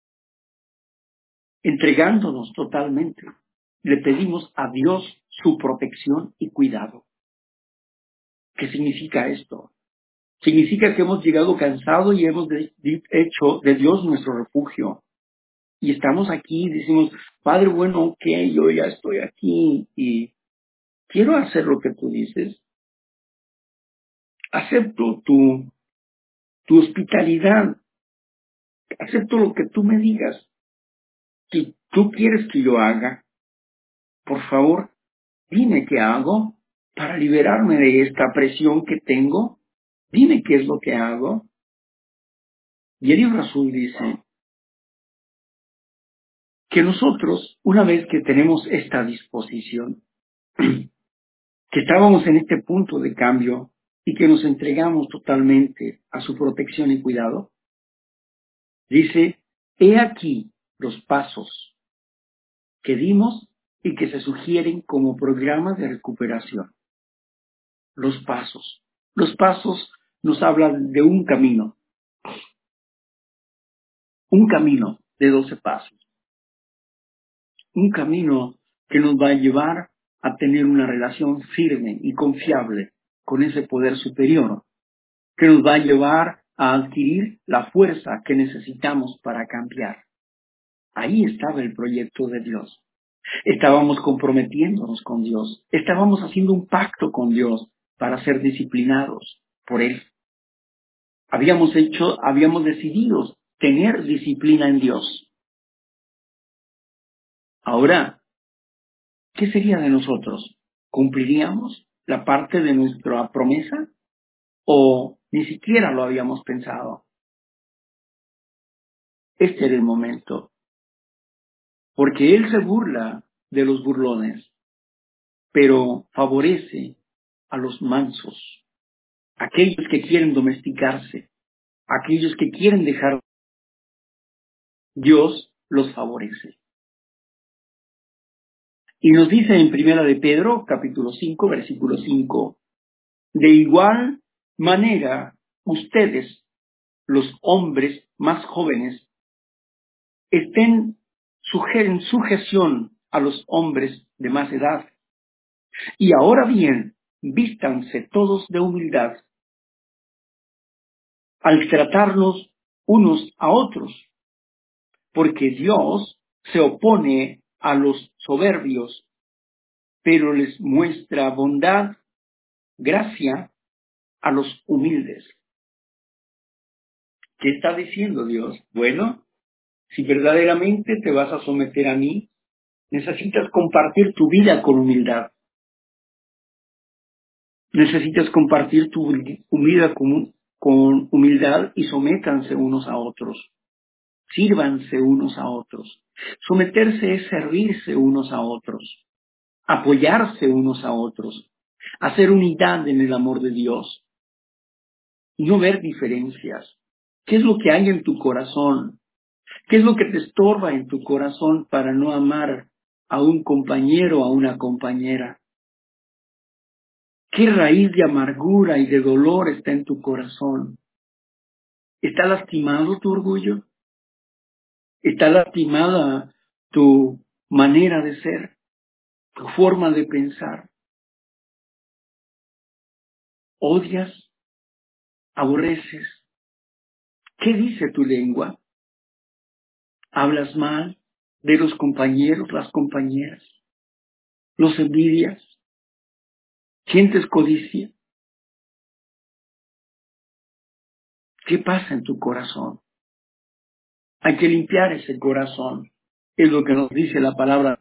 B: Entregándonos totalmente, le pedimos a Dios su protección y cuidado. ¿Qué significa esto? Significa que hemos llegado cansados y hemos hecho de Dios nuestro refugio. Y estamos aquí y decimos, Padre, bueno, ok, yo ya estoy aquí y quiero hacer lo que tú dices. Acepto tu hospitalidad. Acepto lo que tú me digas. Si tú quieres que yo haga, por favor, dime qué hago para liberarme de esta presión que tengo. Dime qué es lo que hago. Y el libro azul dice que nosotros, una vez que tenemos esta disposición, que estábamos en este punto de cambio y que nos entregamos totalmente a su protección y cuidado, dice, he aquí los pasos que dimos y que se sugieren como programas de recuperación. Los pasos. Los pasos nos hablan de un camino de 12 pasos, un camino que nos va a llevar a tener una relación firme y confiable con ese poder superior, que nos va a llevar a adquirir la fuerza que necesitamos para cambiar. Ahí estaba el proyecto de Dios. Estábamos comprometiéndonos con Dios. Estábamos haciendo un pacto con Dios para ser disciplinados por Él. Habíamos decidido tener disciplina en Dios. Ahora, ¿qué sería de nosotros? ¿Cumpliríamos la parte de nuestra promesa? ¿O ni siquiera lo habíamos pensado? Este era el momento. Porque Él se burla de los burlones, pero favorece a los mansos, aquellos que quieren domesticarse, aquellos que quieren dejar, Dios los favorece. Y nos dice en Primera de Pedro, capítulo 5, versículo 5, de igual manera, ustedes, los hombres más jóvenes, estén en sujeción a los hombres de más edad. Y ahora bien, vístanse todos de humildad al tratarnos unos a otros, porque Dios se opone a los soberbios, pero les muestra bondad, gracia a los humildes. ¿Qué está diciendo Dios? Bueno, si verdaderamente te vas a someter a mí, necesitas compartir tu vida con humildad. Necesitas compartir tu vida con humildad y sométanse unos a otros. Sírvanse unos a otros. Someterse es servirse unos a otros, apoyarse unos a otros, hacer unidad en el amor de Dios, no ver diferencias. ¿Qué es lo que hay en tu corazón? ¿Qué es lo que te estorba en tu corazón para no amar a un compañero o a una compañera? ¿Qué raíz de amargura y de dolor está en tu corazón? ¿Está lastimado tu orgullo? ¿Está lastimada tu manera de ser, tu forma de pensar? ¿Odias? ¿Aborreces? ¿Qué dice tu lengua? ¿Hablas mal de los compañeros, las compañeras? ¿Los envidias? ¿Sientes codicia? ¿Qué pasa en tu corazón? Hay que limpiar ese corazón. Es lo que nos dice la palabra.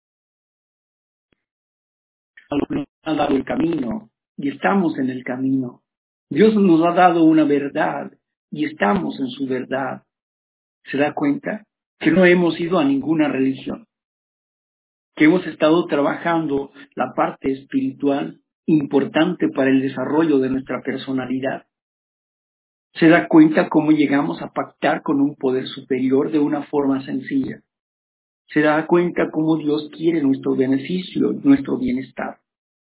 B: Nos ha dado el camino y estamos en el camino. Dios nos ha dado una verdad y estamos en su verdad. ¿Se da cuenta? Que no hemos ido a ninguna religión, que hemos estado trabajando la parte espiritual importante para el desarrollo de nuestra personalidad. ¿Se da cuenta cómo llegamos a pactar con un poder superior de una forma sencilla? ¿Se da cuenta cómo Dios quiere nuestro beneficio, nuestro bienestar?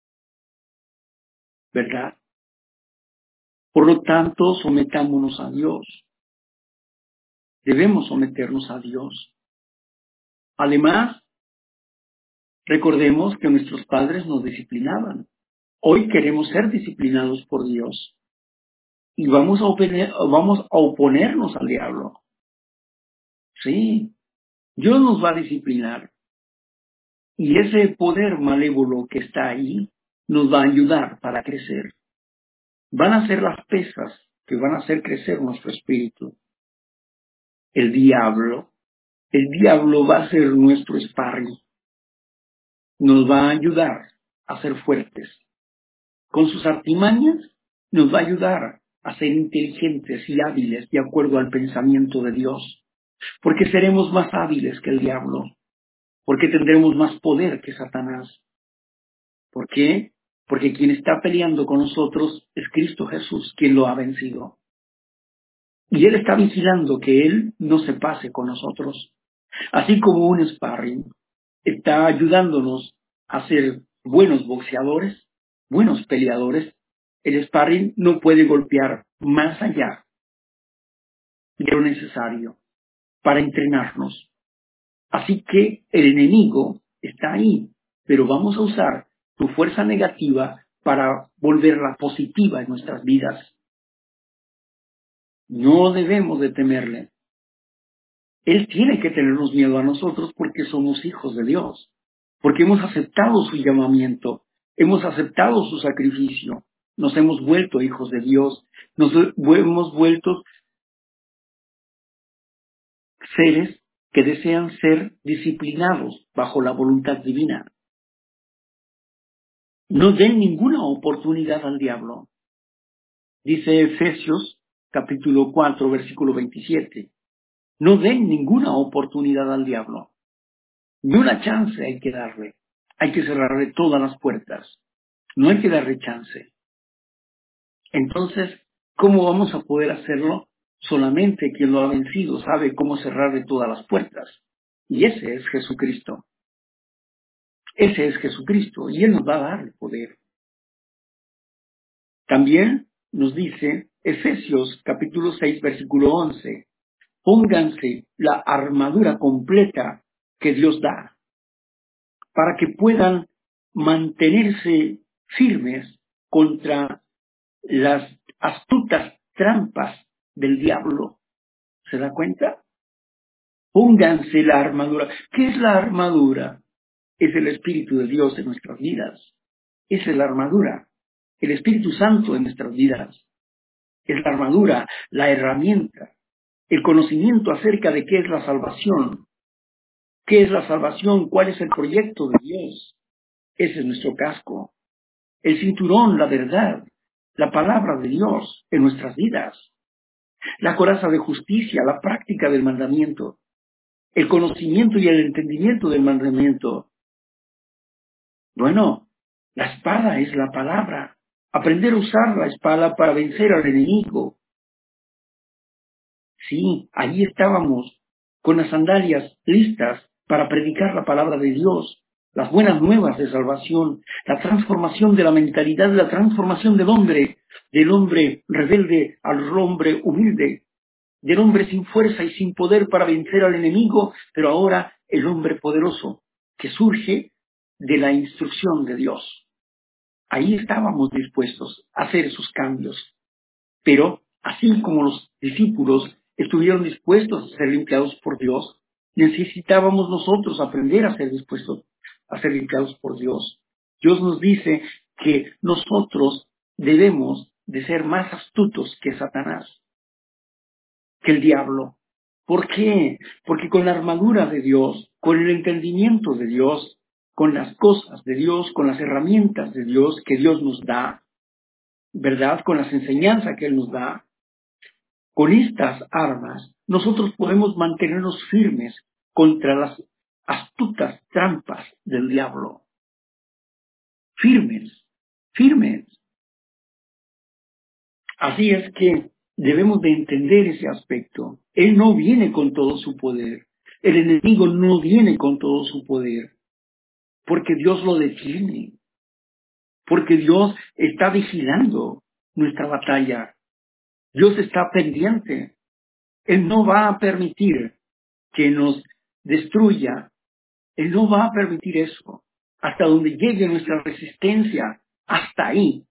B: ¿Verdad? Por lo tanto, sometámonos a Dios. Debemos someternos a Dios. Además, recordemos que nuestros padres nos disciplinaban. Hoy queremos ser disciplinados por Dios y vamos a oponernos al diablo. Sí, Dios nos va a disciplinar y ese poder malévolo que está ahí nos va a ayudar para crecer. Van a ser las pesas que van a hacer crecer nuestro espíritu. El diablo va a ser nuestro sparring. Nos va a ayudar a ser fuertes. Con sus artimañas nos va a ayudar a ser inteligentes y hábiles de acuerdo al pensamiento de Dios. Porque seremos más hábiles que el diablo. Porque tendremos más poder que Satanás. ¿Por qué? Porque quien está peleando con nosotros es Cristo Jesús, quien lo ha vencido. Y Él está vigilando que Él no se pase con nosotros. Así como un sparring está ayudándonos a ser buenos boxeadores, buenos peleadores, el sparring no puede golpear más allá de lo necesario para entrenarnos. Así que el enemigo está ahí, pero vamos a usar su fuerza negativa para volverla positiva en nuestras vidas. No debemos de temerle. Él tiene que tenernos miedo a nosotros porque somos hijos de Dios, porque hemos aceptado su llamamiento, hemos aceptado su sacrificio, nos hemos vuelto hijos de Dios, nos hemos vuelto seres que desean ser disciplinados bajo la voluntad divina. No den ninguna oportunidad al diablo. Dice Efesios capítulo 4, versículo 27. No den ninguna oportunidad al diablo. Ni una chance hay que darle. Hay que cerrarle todas las puertas. No hay que darle chance. Entonces, ¿cómo vamos a poder hacerlo? Solamente quien lo ha vencido sabe cómo cerrarle todas las puertas. Y ese es Jesucristo. Ese es Jesucristo. Y Él nos va a dar el poder. También nos dice Efesios capítulo 6, versículo 11. Pónganse la armadura completa que Dios da para que puedan mantenerse firmes contra las astutas trampas del diablo. ¿Se da cuenta? Pónganse la armadura. ¿Qué es la armadura? Es el Espíritu de Dios en nuestras vidas. Esa es la armadura. El Espíritu Santo en nuestras vidas. Es la armadura, la herramienta, el conocimiento acerca de qué es la salvación. ¿Qué es la salvación? ¿Cuál es el proyecto de Dios? Ese es nuestro casco. El cinturón, la verdad, la palabra de Dios en nuestras vidas. La coraza de justicia, la práctica del mandamiento, el conocimiento y el entendimiento del mandamiento. Bueno, la espada es la palabra. Aprender a usar la espada para vencer al enemigo. Sí, allí estábamos, con las sandalias listas para predicar la palabra de Dios, las buenas nuevas de salvación, la transformación de la mentalidad, la transformación del hombre rebelde al hombre humilde, del hombre sin fuerza y sin poder para vencer al enemigo, pero ahora el hombre poderoso que surge de la instrucción de Dios. Ahí estábamos dispuestos a hacer esos cambios. Pero así como los discípulos estuvieron dispuestos a ser limpiados por Dios, necesitábamos nosotros aprender a ser dispuestos a ser limpiados por Dios. Dios nos dice que nosotros debemos de ser más astutos que Satanás, que el diablo. ¿Por qué? Porque con la armadura de Dios, con el entendimiento de Dios, con las cosas de Dios, con las herramientas de Dios que Dios nos da, ¿verdad? Con las enseñanzas que Él nos da, con estas armas, nosotros podemos mantenernos firmes contra las astutas trampas del diablo. Firmes, firmes. Así es que debemos de entender ese aspecto. Él no viene con todo su poder. El enemigo no viene con todo su poder, porque Dios lo detiene, porque Dios está vigilando nuestra batalla. Dios está pendiente. Él no va a permitir que nos destruya. Él no va a permitir eso. Hasta donde llegue nuestra resistencia, hasta ahí.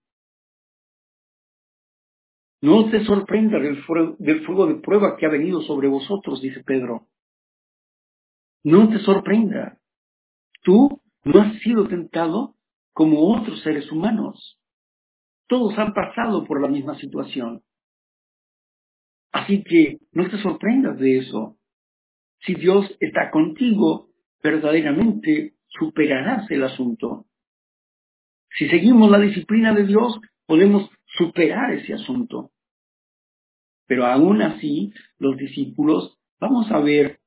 B: No te sorprenda del fuego de prueba que ha venido sobre vosotros, dice Pedro. No te sorprenda. Tú no has sido tentado como otros seres humanos. Todos han pasado por la misma situación. Así que no te sorprendas de eso. Si Dios está contigo, verdaderamente superarás el asunto. Si seguimos la disciplina de Dios, podemos superar ese asunto. Pero aún así, los discípulos, vamos a ver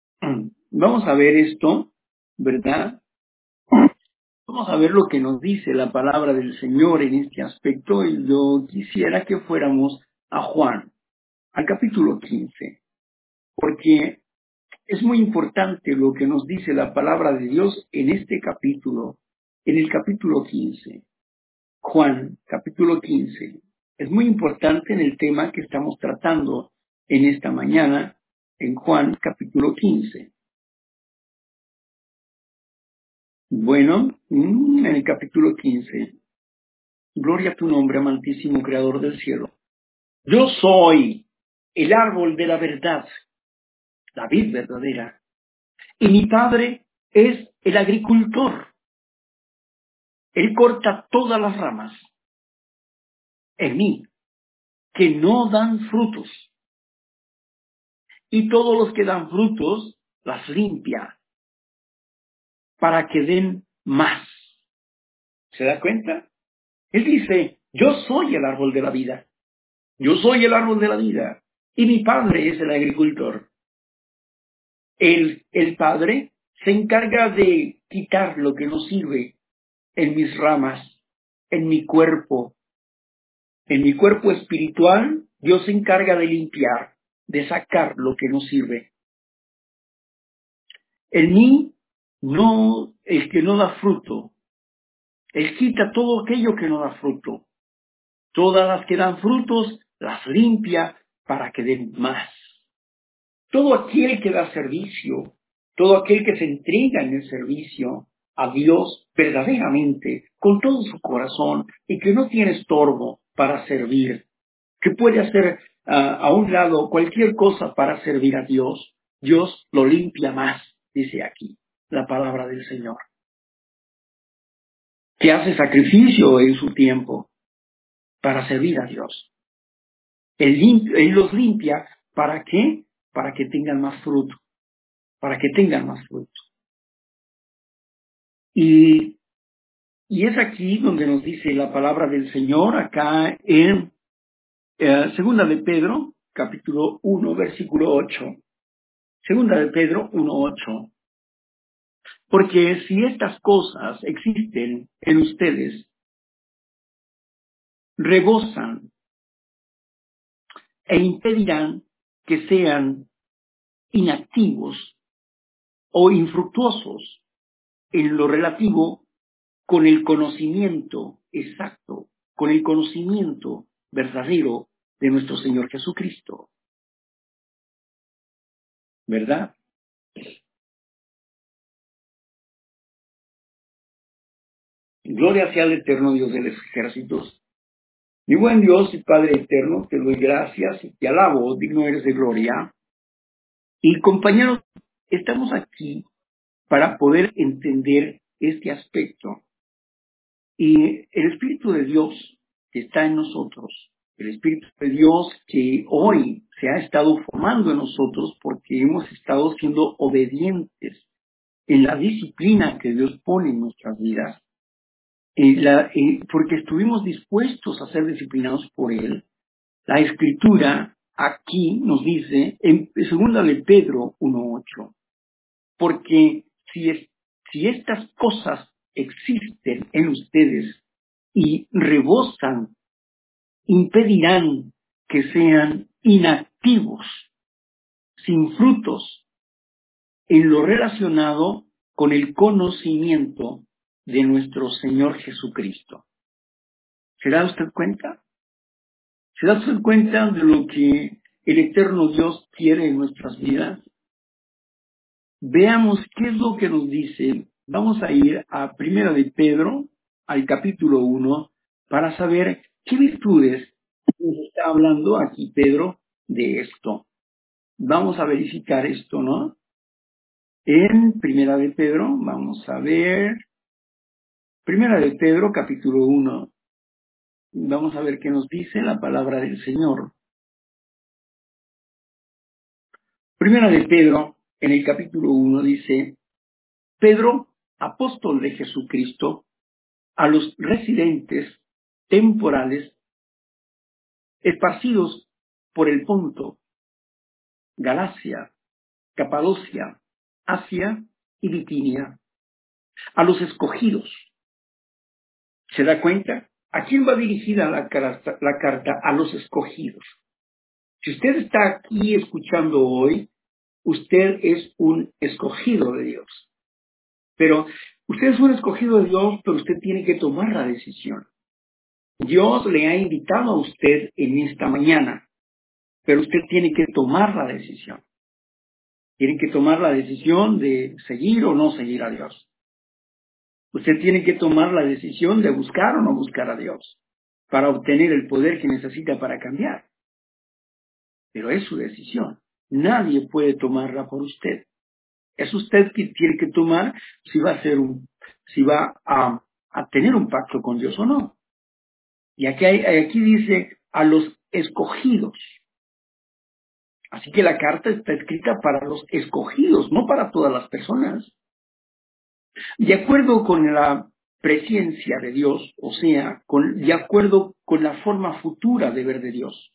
B: esto, ¿verdad? Vamos a ver lo que nos dice la palabra del Señor en este aspecto, y yo quisiera que fuéramos a Juan, al capítulo 15, porque es muy importante lo que nos dice la palabra de Dios en este capítulo, en el capítulo 15. Juan, capítulo 15. Es muy importante en el tema que estamos tratando en esta mañana, en Juan, capítulo 15. Bueno, en el capítulo 15. Gloria a tu nombre, amantísimo Creador del cielo. Yo soy el árbol de la verdad, la vid verdadera, y mi Padre es el agricultor. Él corta todas las ramas en mí que no dan frutos, y todos los que dan frutos las limpia para que den más. ¿Se da cuenta? Él dice, yo soy el árbol de la vida, yo soy el árbol de la vida, y mi Padre es el agricultor. El Padre se encarga de quitar lo que no sirve en mis ramas, en mi cuerpo espiritual. Dios se encarga de limpiar, de sacar lo que no sirve. En mí, no, el que no da fruto, Él quita todo aquello que no da fruto. Todas las que dan frutos, las limpia para que den más. Todo aquel que da servicio, todo aquel que se entrega en el servicio a Dios verdaderamente, con todo su corazón, y que no tiene estorbo para servir, que puede hacer a un lado cualquier cosa para servir a Dios, Dios lo limpia más, dice aquí la palabra del Señor. Que hace sacrificio en su tiempo para servir a Dios. Él los limpia, ¿para qué? Para que tengan más fruto, para que tengan más fruto. Y es aquí donde nos dice la palabra del Señor, acá en Segunda de Pedro, capítulo 1, versículo 8. Segunda de Pedro 1, 8. Porque si estas cosas existen en ustedes, rebosan e impedirán que sean inactivos o infructuosos en lo relativo con el conocimiento exacto, con el conocimiento verdadero de nuestro Señor Jesucristo. ¿Verdad? Gloria sea al eterno Dios de los ejércitos. Mi buen Dios y Padre eterno, te doy gracias y te alabo, digno eres de gloria. Y compañeros, estamos aquí para poder entender este aspecto. Y el Espíritu de Dios que está en nosotros, El Espíritu de Dios que hoy se ha estado formando en nosotros porque hemos estado siendo obedientes en la disciplina que Dios pone en nuestras vidas, porque estuvimos dispuestos a ser disciplinados por Él. La Escritura aquí nos dice, en 2 de Pedro 1:8, porque si estas cosas existen en ustedes y rebosan, impedirán que sean inactivos, sin frutos, en lo relacionado con el conocimiento de nuestro Señor Jesucristo. ¿Se da usted cuenta? ¿Se da usted cuenta de lo que el eterno Dios quiere en nuestras vidas? Veamos qué es lo que nos dice. Vamos a ir a 1 de Pedro, al capítulo 1, para saber qué virtudes nos está hablando aquí Pedro de esto. Vamos a verificar esto, ¿no? En 1 de Pedro, vamos a ver, 1 de Pedro, capítulo 1, vamos a ver qué nos dice la palabra del Señor. 1 de Pedro, en el capítulo 1, dice, Pedro, apóstol de Jesucristo, a los residentes temporales esparcidos por el Ponto, Galacia, Capadocia, Asia y Bitinia, a los escogidos. ¿Se da cuenta? ¿A quién va dirigida la carta? A los escogidos. Si usted está aquí escuchando hoy, usted es un escogido de Dios. Pero usted es un escogido de Dios, pero usted tiene que tomar la decisión. Dios le ha invitado a usted en esta mañana, pero usted tiene que tomar la decisión. Tiene que tomar la decisión de seguir o no seguir a Dios. Usted tiene que tomar la decisión de buscar o no buscar a Dios para obtener el poder que necesita para cambiar. Pero es su decisión. Nadie puede tomarla por usted. Es usted quien tiene que tomar si va a hacer si va a tener un pacto con Dios o no. Y aquí dice a los escogidos. Así que la carta está escrita para los escogidos, no para todas las personas. De acuerdo con la presencia de Dios, o sea, de acuerdo con la forma futura de ver de Dios.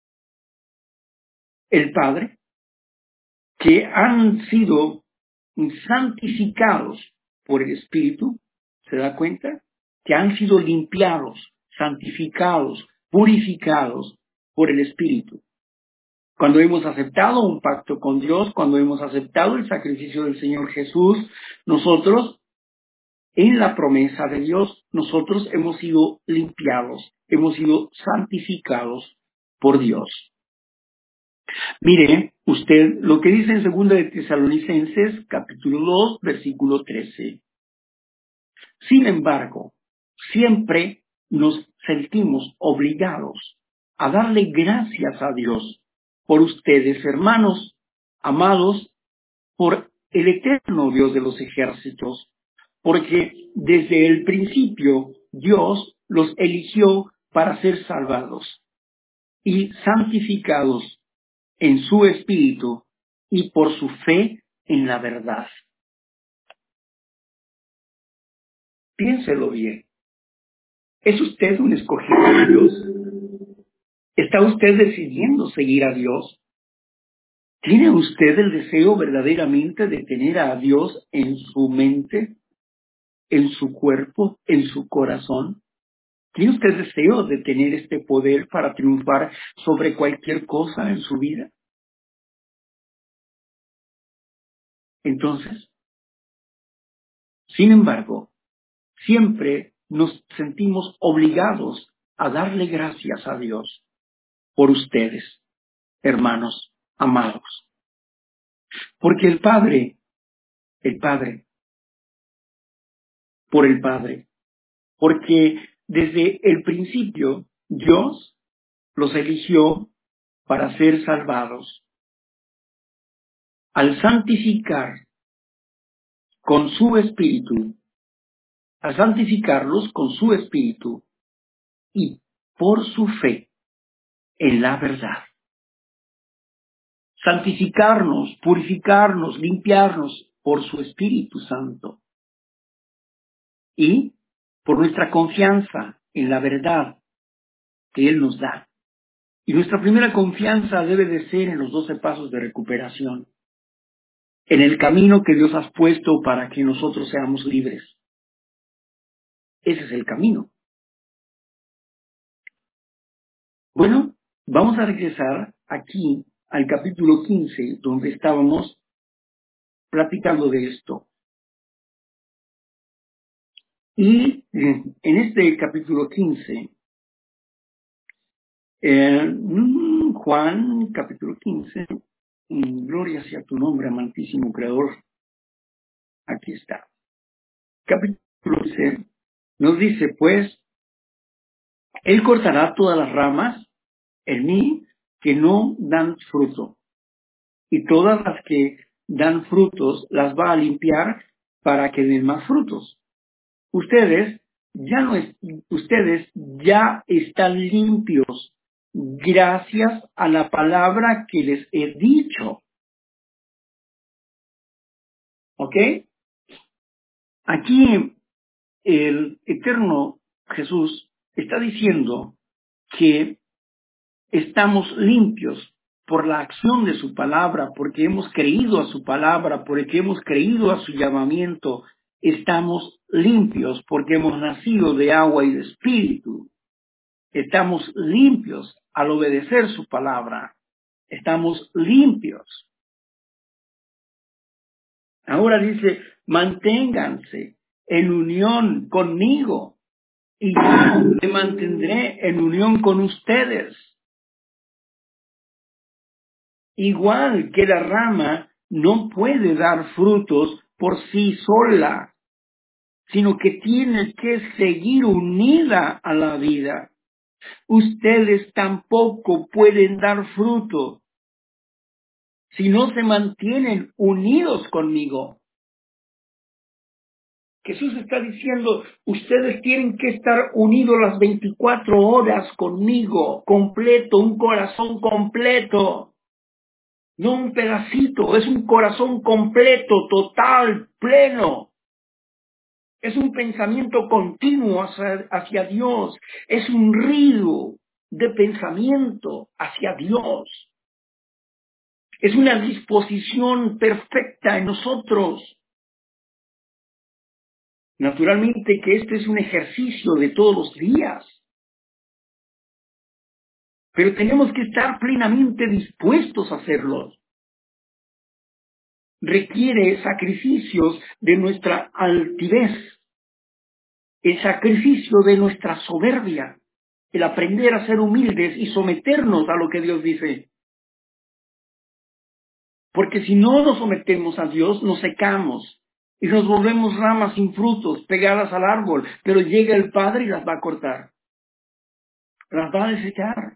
B: El Padre, que han sido santificados por el Espíritu, ¿se da cuenta? Que han sido limpiados, santificados, purificados por el Espíritu. Cuando hemos aceptado un pacto con Dios, cuando hemos aceptado el sacrificio del Señor Jesús, nosotros, en la promesa de Dios, nosotros hemos sido limpiados, hemos sido santificados por Dios. Mire usted lo que dice en 2 de Tesalonicenses, capítulo 2, versículo 13. Sin embargo, siempre nos sentimos obligados a darle gracias a Dios por ustedes, hermanos, amados, por el eterno Dios de los ejércitos, porque desde el principio Dios los eligió para ser salvados y santificados en su espíritu y por su fe en la verdad. Piénselo bien. ¿Es usted un escogido de Dios? ¿Está usted decidiendo seguir a Dios? ¿Tiene usted el deseo verdaderamente de tener a Dios en su mente, en su cuerpo, en su corazón? ¿Tiene usted deseo de tener este poder para triunfar sobre cualquier cosa en su vida? Entonces, sin embargo, siempre nos sentimos obligados a darle gracias a Dios por ustedes, hermanos amados. Porque el Padre, por el Padre, porque desde el principio Dios los eligió para ser salvados. Al santificar con su espíritu, al santificarlos con su espíritu y por su fe en la verdad. Santificarnos, purificarnos, limpiarnos por su Espíritu Santo. Y por nuestra confianza en la verdad que Él nos da. Y nuestra primera confianza debe de ser en los 12 pasos de recuperación, en el camino que Dios ha puesto para que nosotros seamos libres. Ese es el camino. Bueno, vamos a regresar aquí al capítulo 15, donde estábamos platicando de esto. Y en este capítulo 15, Juan, capítulo 15, gloria sea tu nombre, amantísimo Creador. Aquí está. Capítulo 15 nos dice, pues, Él cortará todas las ramas en mí que no dan fruto, y todas las que dan frutos las va a limpiar para que den más frutos. Ustedes ustedes ya están limpios gracias a la palabra que les he dicho. ¿Ok? Aquí el eterno Jesús está diciendo que estamos limpios por la acción de su palabra, porque hemos creído a su palabra, porque hemos creído a su llamamiento. Estamos limpios porque hemos nacido de agua y de espíritu. Estamos limpios al obedecer su palabra. Estamos limpios. Ahora dice, manténganse en unión conmigo y yo me mantendré en unión con ustedes. Igual que la rama no puede dar frutos por sí sola, sino que tiene que seguir unida a la vida. Ustedes tampoco pueden dar fruto si no se mantienen unidos conmigo. Jesús está diciendo, ustedes tienen que estar unidos las 24 horas conmigo, completo, un corazón completo, no un pedacito, es un corazón completo, total, pleno. Es un pensamiento continuo hacia Dios, es un río de pensamiento hacia Dios. Es una disposición perfecta en nosotros. Naturalmente que este es un ejercicio de todos los días, pero tenemos que estar plenamente dispuestos a hacerlo. Requiere sacrificios de nuestra altivez, el sacrificio de nuestra soberbia, el aprender a ser humildes y someternos a lo que Dios dice. Porque si no nos sometemos a Dios, nos secamos y nos volvemos ramas sin frutos, pegadas al árbol, pero llega el Padre y las va a cortar, las va a desechar.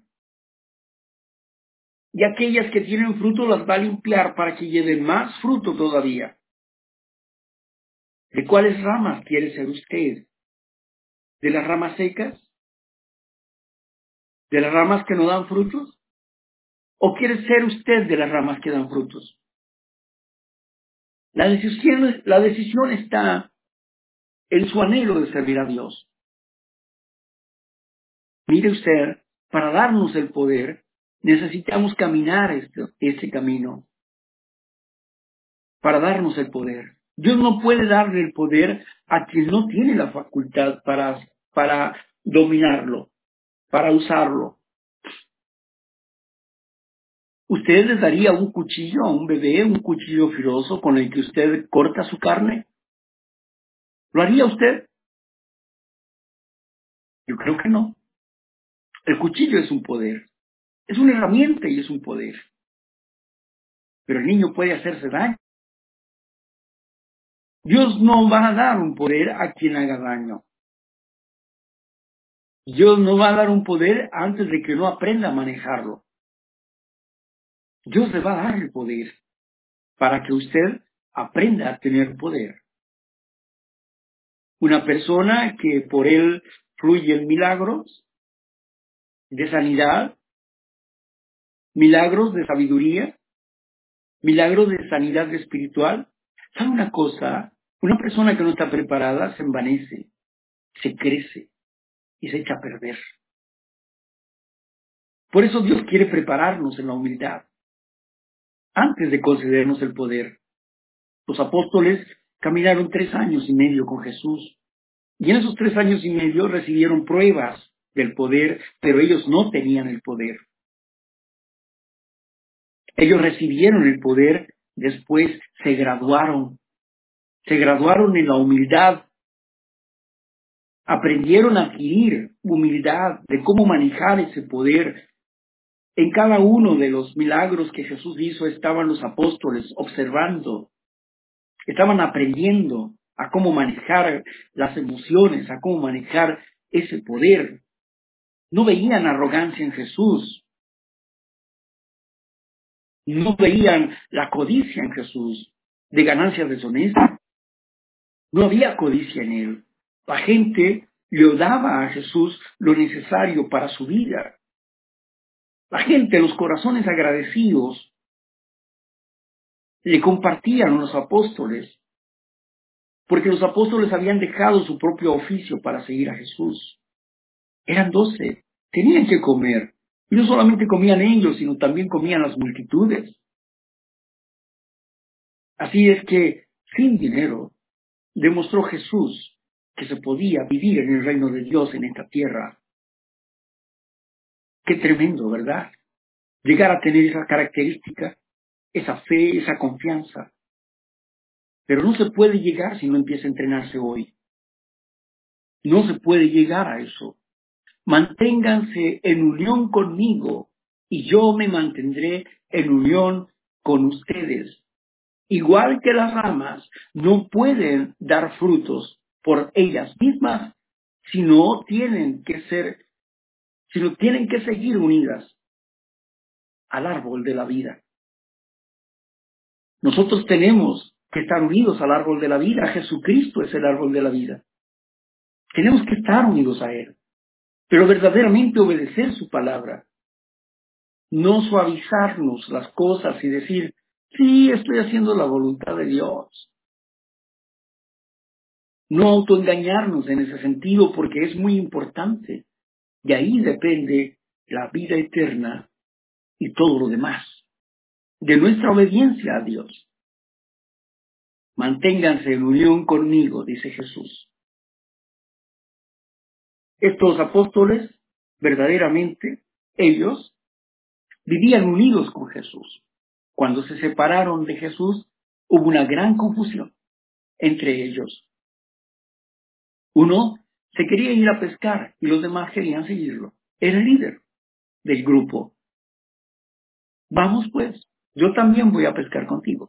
B: Y aquellas que tienen fruto las va a limpiar para que lleven más fruto todavía. ¿De cuáles ramas quiere ser usted? ¿De las ramas secas? ¿De las ramas que no dan frutos? ¿O quiere ser usted de las ramas que dan frutos? La decisión está en su anhelo de servir a Dios. Mire usted, para darnos el poder, necesitamos caminar este camino. Para darnos el poder. Dios no puede darle el poder a quien no tiene la facultad para dominarlo, para usarlo. ¿Usted le daría un cuchillo a un bebé, un cuchillo filoso con el que usted corta su carne? ¿Lo haría usted? Yo creo que no. El cuchillo es un poder. Es una herramienta y es un poder. Pero el niño puede hacerse daño. Dios no va a dar un poder a quien haga daño. Dios no va a dar un poder antes de que no aprenda a manejarlo. Dios le va a dar el poder para que usted aprenda a tener poder. Una persona que por él fluyen milagros de sanidad, milagros de sabiduría, milagros de sanidad espiritual. ¿Sabe una cosa? Una persona que no está preparada se envanece, se crece y se echa a perder. Por eso Dios quiere prepararnos en la humildad antes de concedernos el poder. Los apóstoles caminaron 3 años y medio con Jesús y en esos 3 años y medio recibieron pruebas del poder, pero ellos no tenían el poder. Ellos recibieron el poder, después se graduaron en la humildad, aprendieron a adquirir humildad de cómo manejar ese poder. En cada uno de los milagros que Jesús hizo estaban los apóstoles observando, estaban aprendiendo a cómo manejar las emociones, a cómo manejar ese poder. No veían arrogancia en Jesús, no veían la codicia en Jesús, de ganancias deshonestas. No había codicia en él. La gente le daba a Jesús lo necesario para su vida. La gente, los corazones agradecidos, le compartían a los apóstoles, porque los apóstoles habían dejado su propio oficio para seguir a Jesús. Eran 12, tenían que comer. Y no solamente comían ellos, sino también comían las multitudes. Así es que, sin dinero, demostró Jesús que se podía vivir en el reino de Dios en esta tierra. Qué tremendo, ¿verdad? Llegar a tener esa característica, esa fe, esa confianza. Pero no se puede llegar si no empieza a entrenarse hoy. No se puede llegar a eso. Manténganse en unión conmigo y yo me mantendré en unión con ustedes. Igual que las ramas no pueden dar frutos por ellas mismas, sino tienen que seguir unidas al árbol de la vida. Nosotros tenemos que estar unidos al árbol de la vida. Jesucristo es el árbol de la vida. Tenemos que estar unidos a Él, pero verdaderamente obedecer su palabra. No suavizarnos las cosas y decir, sí, estoy haciendo la voluntad de Dios. No autoengañarnos en ese sentido porque es muy importante. De ahí depende la vida eterna y todo lo demás. De nuestra obediencia a Dios. Manténganse en unión conmigo, dice Jesús. Estos apóstoles, verdaderamente, ellos vivían unidos con Jesús. Cuando se separaron de Jesús, hubo una gran confusión entre ellos. Uno se quería ir a pescar y los demás querían seguirlo. Era el líder del grupo. Vamos pues, yo también voy a pescar contigo.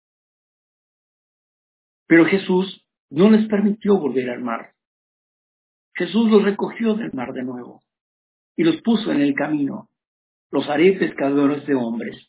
B: Pero Jesús no les permitió volver al mar. Jesús los recogió del mar de nuevo y los puso en el camino. Los haré pescadores de hombres.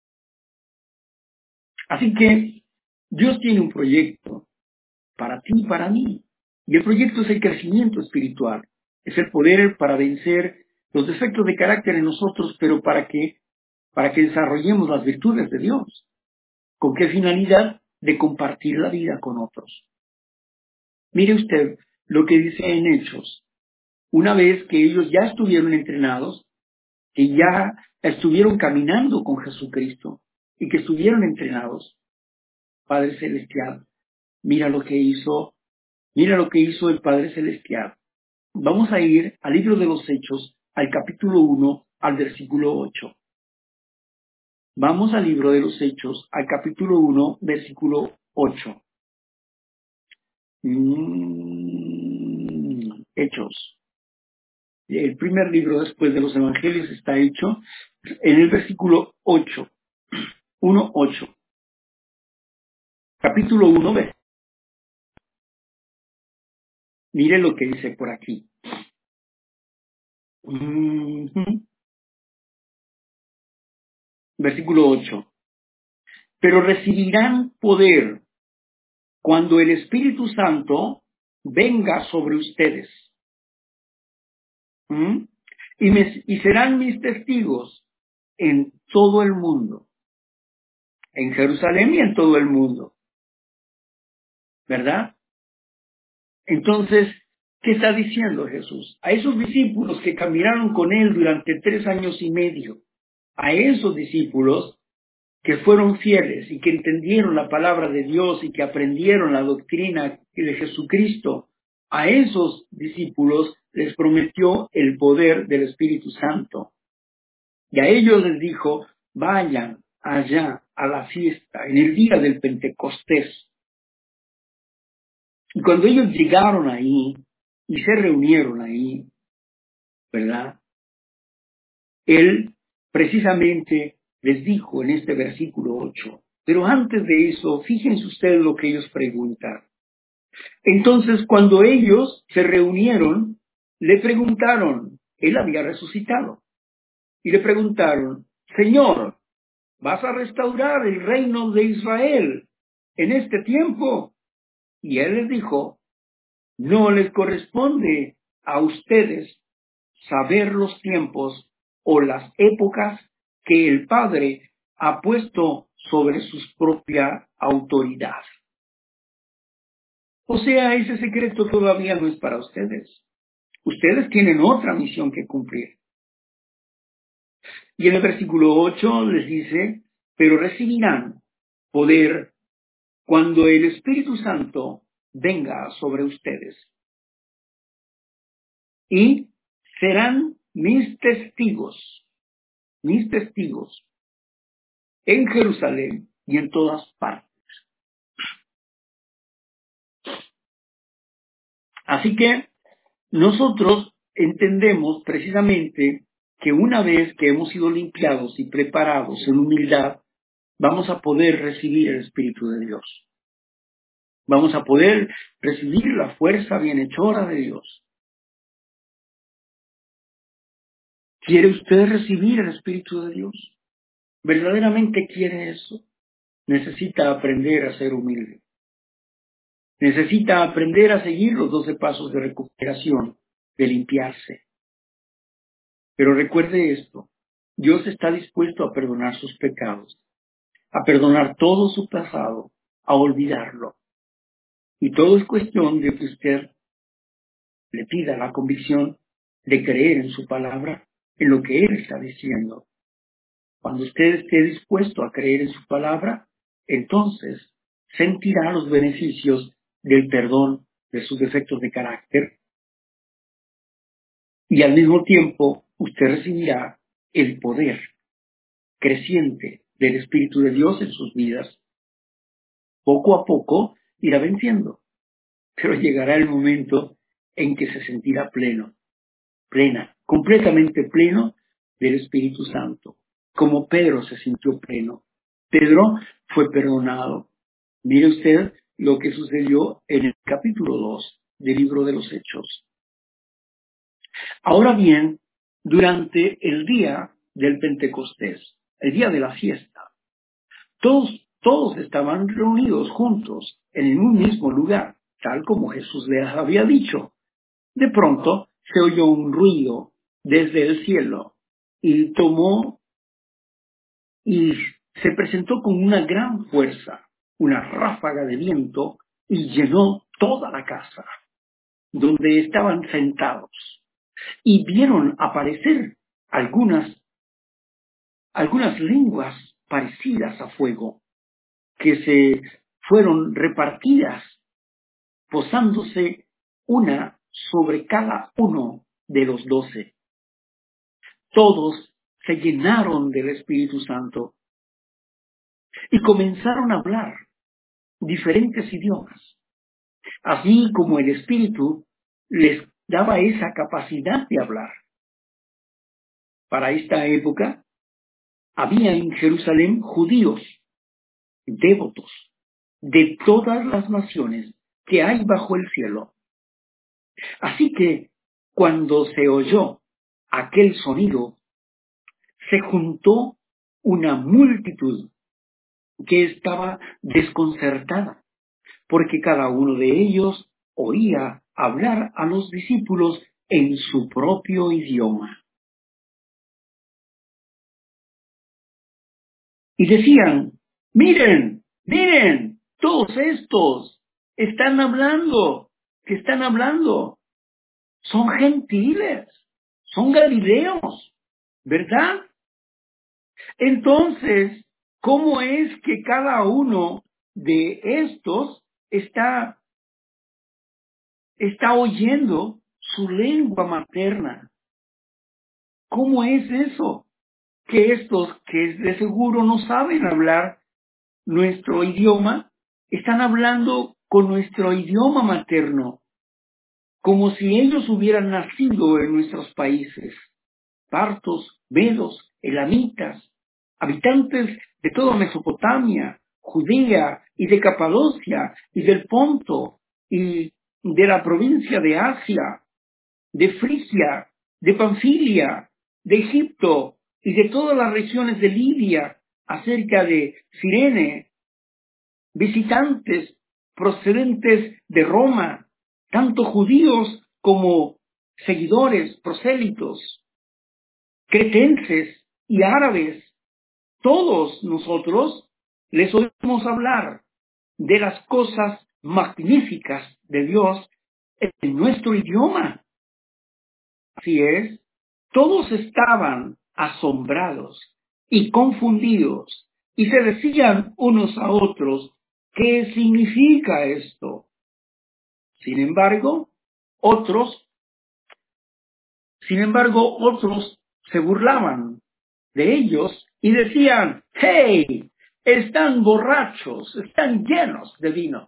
B: Así que Dios tiene un proyecto para ti y para mí. Y el proyecto es el crecimiento espiritual. Es el poder para vencer los defectos de carácter en nosotros, pero ¿para qué? Para que desarrollemos las virtudes de Dios. ¿Con qué finalidad? De compartir la vida con otros. Mire usted lo que dice en Hechos. Una vez que ellos ya estuvieron entrenados, que ya estuvieron caminando con Jesucristo y que estuvieron entrenados, Padre Celestial, mira lo que hizo el Padre Celestial. Vamos a ir al libro de los Hechos, al capítulo 1, al versículo 8. Vamos al libro de los Hechos, al capítulo 1, versículo 8. Hechos. El primer libro después de los Evangelios está hecho en el versículo 8. 1:8. Capítulo 1, mire lo que dice por aquí. Versículo 8. Pero recibirán poder cuando el Espíritu Santo venga sobre ustedes. Y serán mis testigos en todo el mundo, en Jerusalén y en todo el mundo, ¿verdad? Entonces, ¿qué está diciendo Jesús? A esos discípulos que caminaron con él durante 3 años y medio, a esos discípulos que fueron fieles y que entendieron la palabra de Dios y que aprendieron la doctrina de Jesucristo, a esos discípulos les prometió el poder del Espíritu Santo. Y a ellos les dijo, vayan allá a la fiesta, en el día del Pentecostés. Y cuando ellos llegaron ahí y se reunieron ahí, ¿verdad? Él precisamente les dijo en este versículo 8, pero antes de eso, fíjense ustedes lo que ellos preguntan. Entonces, cuando ellos se reunieron, le preguntaron, él había resucitado, y le preguntaron, Señor, ¿vas a restaurar el reino de Israel en este tiempo? Y él les dijo, no les corresponde a ustedes saber los tiempos o las épocas que el Padre ha puesto sobre su propia autoridad. O sea, ese secreto todavía no es para ustedes. Ustedes tienen otra misión que cumplir. Y en el versículo 8 les dice, pero recibirán poder cuando el Espíritu Santo venga sobre ustedes. Y serán mis testigos en Jerusalén y en todas partes. Así que nosotros entendemos precisamente que una vez que hemos sido limpiados y preparados en humildad, vamos a poder recibir el Espíritu de Dios. Vamos a poder recibir la fuerza bienhechora de Dios. ¿Quiere usted recibir el Espíritu de Dios? ¿Verdaderamente quiere eso? Necesita aprender a ser humilde. Necesita aprender a seguir los 12 pasos de recuperación, de limpiarse. Pero recuerde esto, Dios está dispuesto a perdonar sus pecados, a perdonar todo su pasado, a olvidarlo. Y todo es cuestión de que usted le pida la convicción de creer en su palabra, en lo que Él está diciendo. Cuando usted esté dispuesto a creer en su palabra, entonces sentirá los beneficios del perdón de sus defectos de carácter y al mismo tiempo usted recibirá el poder creciente del Espíritu de Dios en sus vidas. Poco a poco irá venciendo, pero llegará el momento en que se sentirá plena, completamente pleno del Espíritu Santo, como Pedro se sintió pleno. Pedro fue perdonado. Mire usted lo que sucedió en el capítulo 2 del libro de los Hechos. Ahora bien, durante el día del Pentecostés, el día de la fiesta, todos estaban reunidos juntos en un mismo lugar, tal como Jesús les había dicho. De pronto se oyó un ruido desde el cielo y se presentó con una gran fuerza, una ráfaga de viento y llenó toda la casa donde estaban sentados. Y vieron aparecer algunas lenguas parecidas a fuego que se fueron repartidas, posándose una sobre cada uno de los 12. Todos se llenaron del Espíritu Santo y comenzaron a hablar diferentes idiomas, así como el Espíritu les daba esa capacidad de hablar. Para esta época había en Jerusalén judíos devotos de todas las naciones que hay bajo el cielo. Así que cuando se oyó aquel sonido, se juntó una multitud que estaba desconcertada, porque cada uno de ellos oía hablar a los discípulos en su propio idioma. y decían, miren, miren, todos estos están hablando, que están hablando, son gentiles, son galileos, ¿verdad? Entonces, ¿cómo es que cada uno de estos está oyendo su lengua materna? ¿Cómo es eso? Que estos que de seguro no saben hablar nuestro idioma, están hablando con nuestro idioma materno, como si ellos hubieran nacido en nuestros países. Partos, medos, elamitas, habitantes de toda Mesopotamia, Judea y de Capadocia y del Ponto y de la provincia de Asia, de Frigia, de Panfilia, de Egipto y de todas las regiones de Libia, acerca de Cirene, visitantes procedentes de Roma, tanto judíos como seguidores, prosélitos, cretenses y árabes. Todos nosotros les oímos hablar de las cosas magníficas de Dios en nuestro idioma. Así es, todos estaban asombrados y confundidos y se decían unos a otros, ¿qué significa esto? Sin embargo, otros se burlaban de ellos y decían, hey, están borrachos, están llenos de vino.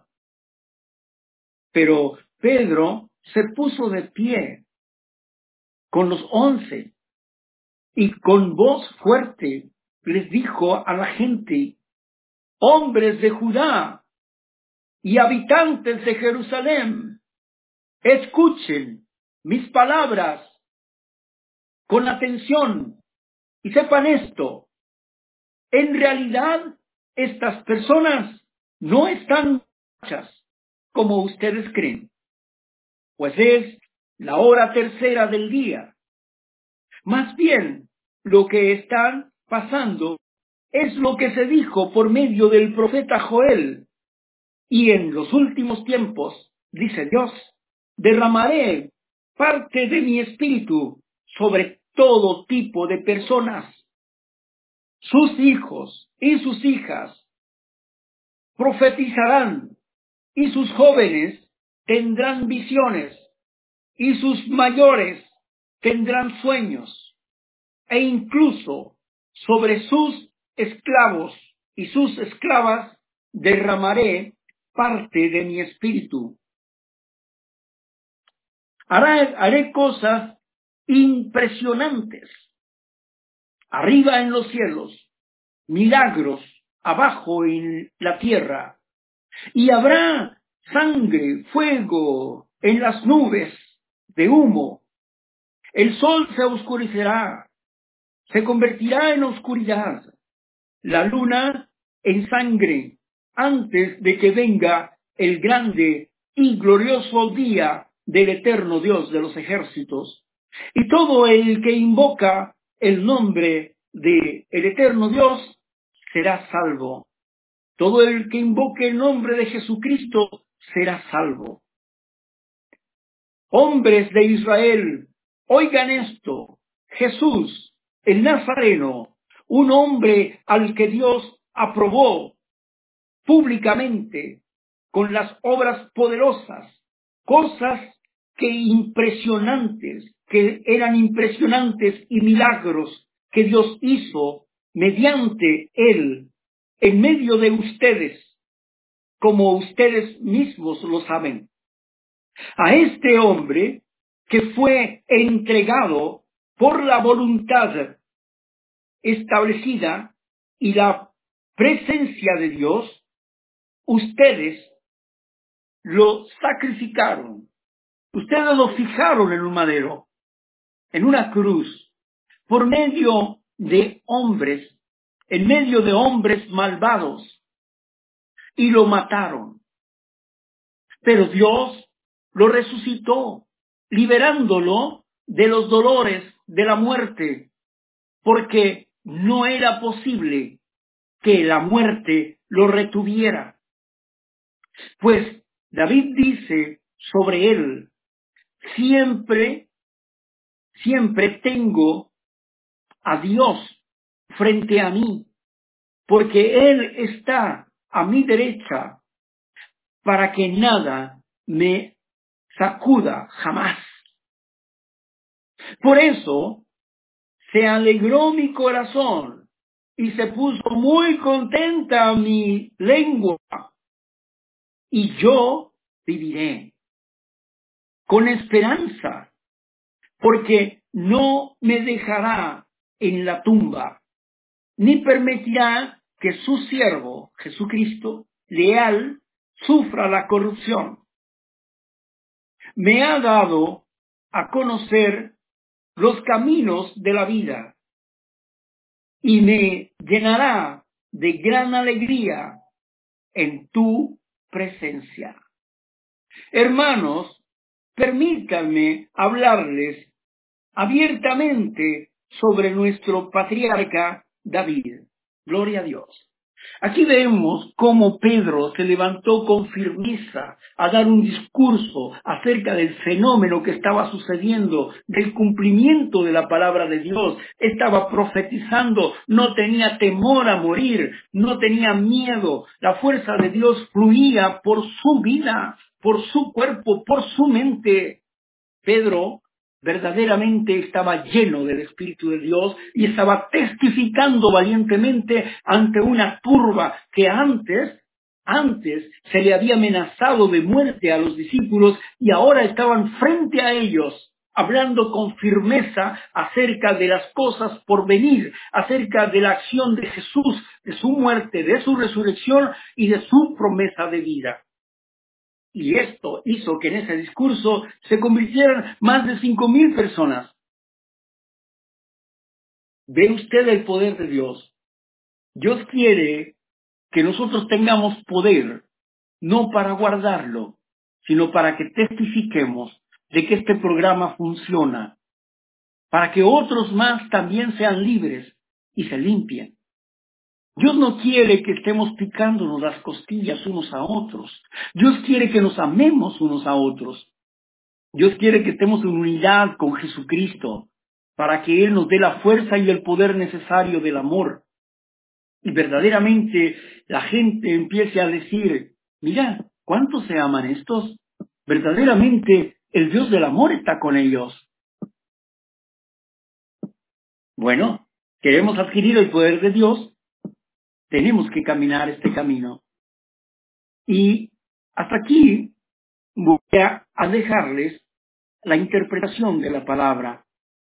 B: Pero Pedro se puso de pie con los 11 y con voz fuerte les dijo a la gente, hombres de Judá y habitantes de Jerusalén, escuchen mis palabras con atención y sepan esto. En realidad, estas personas no están borrachas como ustedes creen, pues es la hora tercera del día. Más bien, lo que están pasando es lo que se dijo por medio del profeta Joel. Y en los últimos tiempos, dice Dios, derramaré parte de mi espíritu sobre todo tipo de personas. Sus hijos y sus hijas profetizarán, y sus jóvenes tendrán visiones, y sus mayores tendrán sueños, e incluso sobre sus esclavos y sus esclavas derramaré parte de mi espíritu. Haré cosas impresionantes arriba en los cielos, milagros abajo en la tierra, y habrá sangre, fuego en las nubes de humo. El sol se oscurecerá, se convertirá en oscuridad, la luna en sangre, antes de que venga el grande y glorioso día del eterno Dios de los ejércitos. Y todo el que invoca el nombre del eterno Dios será salvo. Todo el que invoque el nombre de Jesucristo será salvo. Hombres de Israel, oigan esto. Jesús, el Nazareno, un hombre al que Dios aprobó públicamente con las obras poderosas, cosas que eran impresionantes y milagros que Dios hizo mediante él en medio de ustedes, como ustedes mismos lo saben. A este hombre que fue entregado por la voluntad establecida y la presencia de Dios, ustedes lo sacrificaron, ustedes lo fijaron en un madero, en una cruz, por medio de hombres, en medio de hombres malvados, y lo mataron. Pero Dios lo resucitó, liberándolo de los dolores de la muerte, porque no era posible que la muerte lo retuviera. Pues David dice sobre él, siempre tengo a Dios frente a mí, porque Él está a mi derecha para que nada me sacuda jamás. Por eso se alegró mi corazón y se puso muy contenta mi lengua, y yo viviré con esperanza, porque no me dejará en la tumba, ni permitirá que su siervo, Jesucristo, leal, sufra la corrupción. Me ha dado a conocer los caminos de la vida y me llenará de gran alegría en tu presencia. Hermanos, permítanme hablarles abiertamente sobre nuestro patriarca David. Gloria a Dios. Aquí vemos cómo Pedro se levantó con firmeza a dar un discurso acerca del fenómeno que estaba sucediendo, del cumplimiento de la palabra de Dios. Estaba profetizando, no tenía temor a morir, no tenía miedo. La fuerza de Dios fluía por su vida, por su cuerpo, por su mente. Pedro verdaderamente estaba lleno del Espíritu de Dios y estaba testificando valientemente ante una turba que antes se le había amenazado de muerte a los discípulos, y ahora estaban frente a ellos hablando con firmeza acerca de las cosas por venir, acerca de la acción de Jesús, de su muerte, de su resurrección y de su promesa de vida. Y esto hizo que en ese discurso se convirtieran más de 5,000 personas. ¿Ve usted el poder de Dios? Dios quiere que nosotros tengamos poder, no para guardarlo, sino para que testifiquemos de que este programa funciona, para que otros más también sean libres y se limpien. Dios no quiere que estemos picándonos las costillas unos a otros. Dios quiere que nos amemos unos a otros. Dios quiere que estemos en unidad con Jesucristo para que Él nos dé la fuerza y el poder necesario del amor. Y verdaderamente la gente empiece a decir, mira, ¿cuántos se aman estos? Verdaderamente el Dios del amor está con ellos. Bueno, queremos adquirir el poder de Dios, tenemos que caminar este camino. Y hasta aquí voy a dejarles la interpretación de la palabra.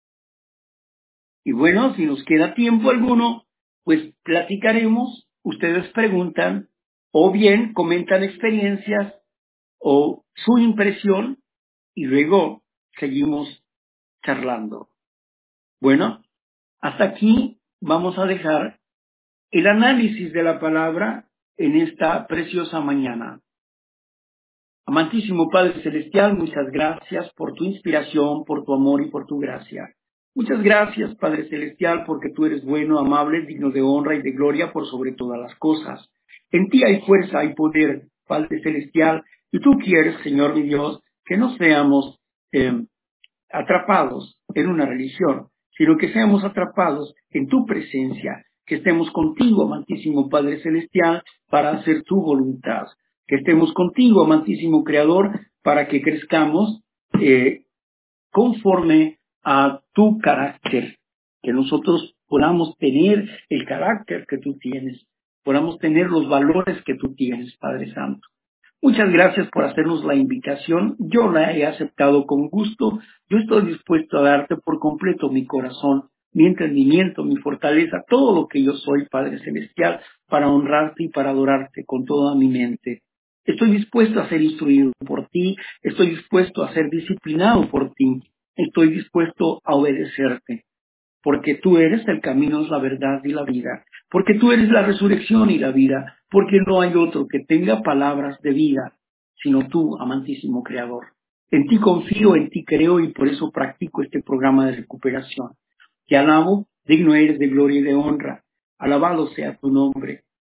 B: Y bueno, si nos queda tiempo alguno, pues platicaremos, ustedes preguntan, o bien comentan experiencias o su impresión, y luego seguimos charlando. Bueno, hasta aquí vamos a dejar el análisis de la palabra en esta preciosa mañana. Amantísimo Padre Celestial, muchas gracias por tu inspiración, por tu amor y por tu gracia. Muchas gracias, Padre Celestial, porque tú eres bueno, amable, digno de honra y de gloria por sobre todas las cosas. En ti hay fuerza y poder, Padre Celestial, y tú quieres, Señor mi Dios, que no seamos atrapados en una religión, sino que seamos atrapados en tu presencia, que estemos contigo, amantísimo Padre Celestial, para hacer tu voluntad, que estemos contigo, amantísimo Creador, para que crezcamos conforme a tu carácter, que nosotros podamos tener el carácter que tú tienes, podamos tener los valores que tú tienes, Padre Santo. Muchas gracias por hacernos la invitación. Yo la he aceptado con gusto. Yo estoy dispuesto a darte por completo mi corazón, mi entendimiento, mi fortaleza, todo lo que yo soy, Padre Celestial, para honrarte y para adorarte con toda mi mente. Estoy dispuesto a ser instruido por ti. Estoy dispuesto a ser disciplinado por ti. Estoy dispuesto a obedecerte, porque tú eres el camino, la verdad y la vida, porque tú eres la resurrección y la vida, porque no hay otro que tenga palabras de vida, sino tú, amantísimo Creador. En ti confío, en ti creo, y por eso practico este programa de recuperación. Te alabo, digno eres de gloria y de honra. Alabado sea tu nombre.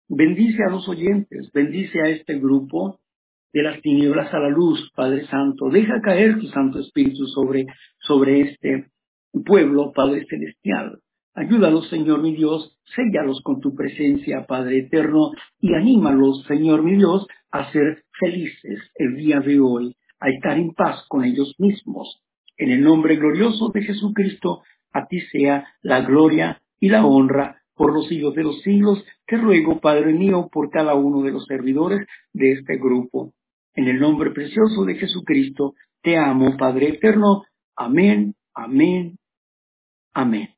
B: Bendice a los oyentes, bendice a este grupo de las tinieblas a la luz, Padre Santo. Deja caer tu Santo Espíritu sobre este pueblo, Padre Celestial. Ayúdalos, Señor mi Dios, séllalos con tu presencia, Padre Eterno, y anímalos, Señor mi Dios, a ser felices el día de hoy, a estar en paz con ellos mismos. En el nombre glorioso de Jesucristo, a ti sea la gloria y la honra por los siglos de los siglos. Te ruego, Padre mío, por cada uno de los servidores de este grupo. En el nombre precioso de Jesucristo, te amo, Padre eterno. Amén, amén, amén.